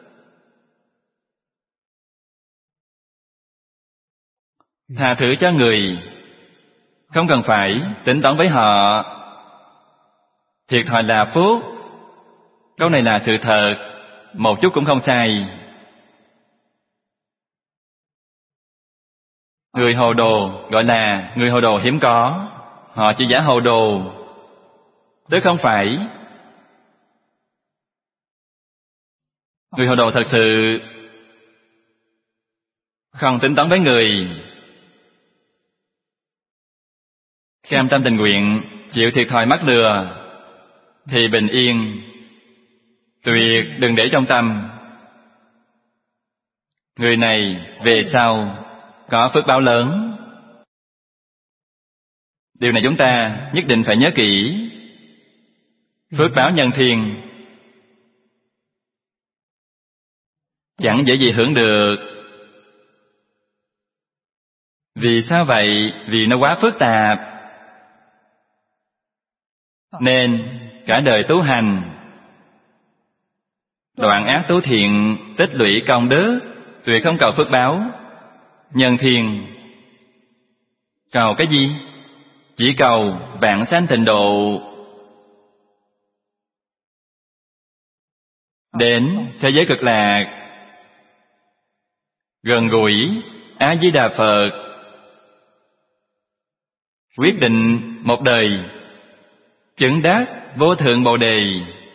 Tha thứ cho người, không cần phải tính toán với họ. Thiệt thòi là phúc. Câu này là sự thật, một chút cũng không sai. Người hồ đồ gọi là người hồ đồ hiếm có. Họ chỉ giả hồ đồ, tức không phải. Người hồ đồ thật sự không tính toán với người, cam tâm tình nguyện chịu thiệt thòi mắc lừa, thì bình yên. Tuyệt đừng để trong tâm. Người này về sau có phước báo lớn. Điều này chúng ta nhất định phải nhớ kỹ. Phước báo nhân thiên chẳng dễ gì hưởng được. Vì sao vậy? Vì nó quá phức tạp. Nên cả đời tu hành, đoạn ác tu thiện, tích lũy công đức, tuyệt không cầu phước báo nhân thiên. Cầu cái gì? Chỉ cầu vãng sanh tịnh độ, đến thế giới cực lạc, gần gũi A Di Đà Phật. Quyết định một đời chứng đắc vô thượng Bồ Đề,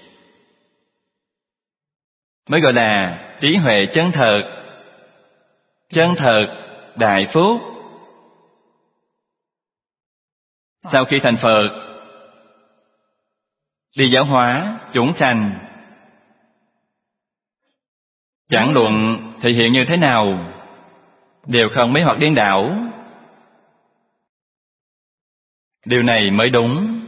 mới gọi là trí huệ chân thật. Chân thật đại phúc. Sau khi thành Phật, đi giáo hóa chúng sanh, chẳng luận thể hiện như thế nào, đều không mê hoặc điên đảo. Điều này mới đúng.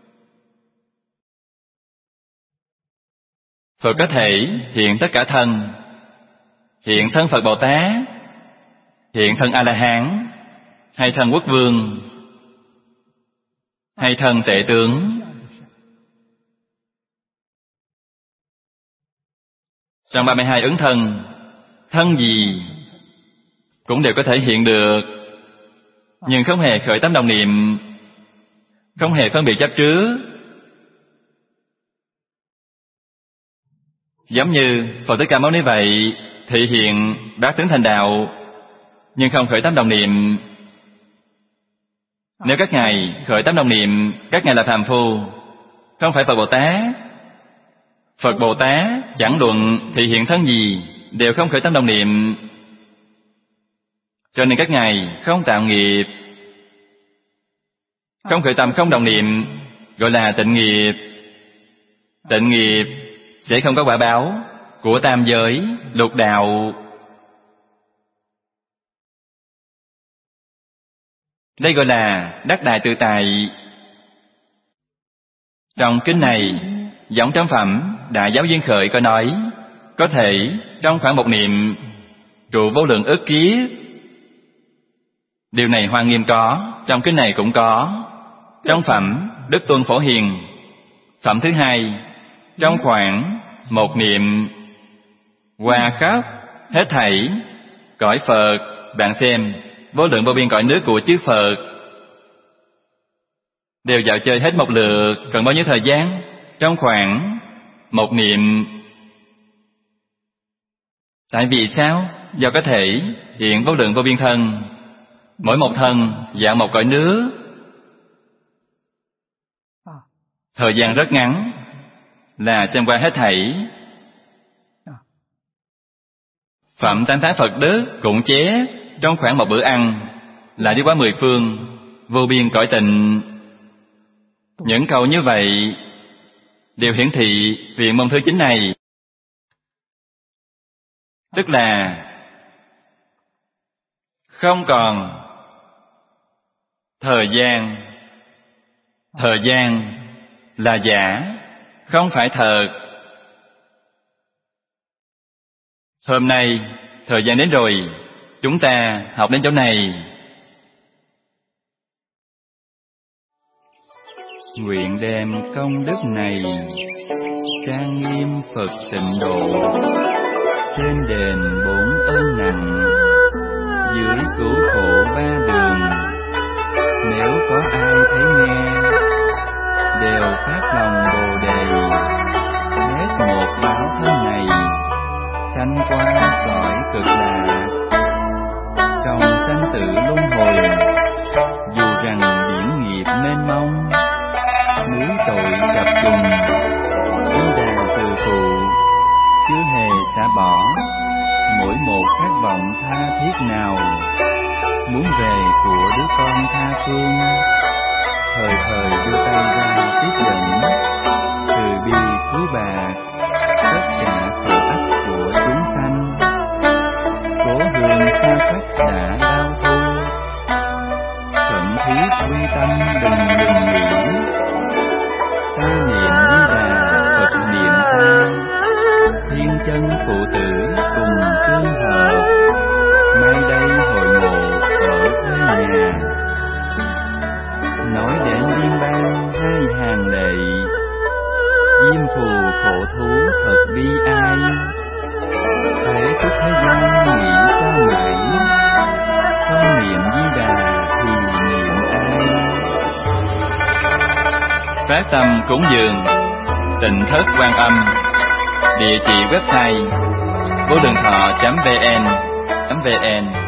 Phật có thể hiện tất cả thân, hiện thân Phật Bồ Tát, hiện thân A-la-hán, hay thân Quốc Vương, hay thân Tệ Tướng. Trong 32 ứng thân, thân gì cũng đều có thể hiện được, nhưng không hề khởi tâm đồng niệm, không hề phân biệt chấp trước. Giống như Phật Thích Ca Mâu Ni vậy, thị hiện bát tướng thành đạo, nhưng không khởi tâm đồng niệm. Nếu các ngài khởi tâm đồng niệm, các ngài là phàm phu, không phải Phật Bồ Tát. Phật Bồ Tát chẳng luận thị hiện thân gì, đều không khởi tâm đồng niệm, cho nên các ngài không tạo nghiệp. Không khởi tâm không đồng niệm gọi là tịnh nghiệp. Tịnh nghiệp sẽ không có quả báo của tam giới, lục đạo. Đây gọi là đắc đại tự tại. Trong kinh này, giống trong phẩm Đại Giáo Duyên Khởi có nói, có thể trong khoảng một niệm trụ vô lượng ức kiếp. Điều này Hoa Nghiêm có, trong kinh này cũng có. Trong phẩm Đức Tuân Phổ Hiền, phẩm thứ hai, trong khoảng một niệm qua khắp hết thảy cõi Phật. Bạn xem, vô lượng vô biên cõi nước của chư Phật đều dạo chơi hết một lượt, cần bao nhiêu thời gian? Trong khoảng một niệm. Tại vì sao? Do có thể hiện vô lượng vô biên thân, mỗi một thân dạng một cõi nước, thời gian rất ngắn là xem qua hết thảy. Phẩm Tán Thán Phật đức cũng chế trong khoảng một bữa ăn là đi qua 10 phương, vô biên cõi tịnh. Những câu như vậy đều hiển thị viện môn thứ 9 này. Tức là không còn thời gian. Thời gian là giả, không phải thật. Hôm nay thời gian đến rồi, chúng ta học đến chỗ này. Nguyện đem công đức này trang nghiêm Phật tịnh độ, trên đền 4 ơn nặng, dưới cứu khổ 3 đường. Nếu có ai thấy nghe, đều phát lòng Bồ Đề, hết một báo thân này, sanh qua cõi cực lạc. Trong sanh tử luân hồi, dù rằng biển nghiệp mênh mông, núi tội chập trùng, Di Đà từ phụ, chưa hề xả bỏ mỗi một khát vọng tha thiết nào, muốn về của đứa con tha phương, thời thời đưa tay ra tiếp dẫn, từ bi cứu bạc tất cả khổ ách của chúng sanh. Cố hương xa cách đã đau thương, thuận thiết quy tâm đừng ngừng nghỉ. Ta niệm Di Đà Phật niệm ta, thiên chân phụ tử cùng tương hợp. Mai đây hội ngộ ở quê nhà, nói đến liên bang 2 hàng lệ, diêm phù khổ thú thật bi ai. Thế thức thế gian nghĩ sao mãi, không niệm Di Đà thì niệm ai. Phát tâm cúng dường Tịnh Thất Quan Âm. Địa chỉ website vô lượng thọ.vn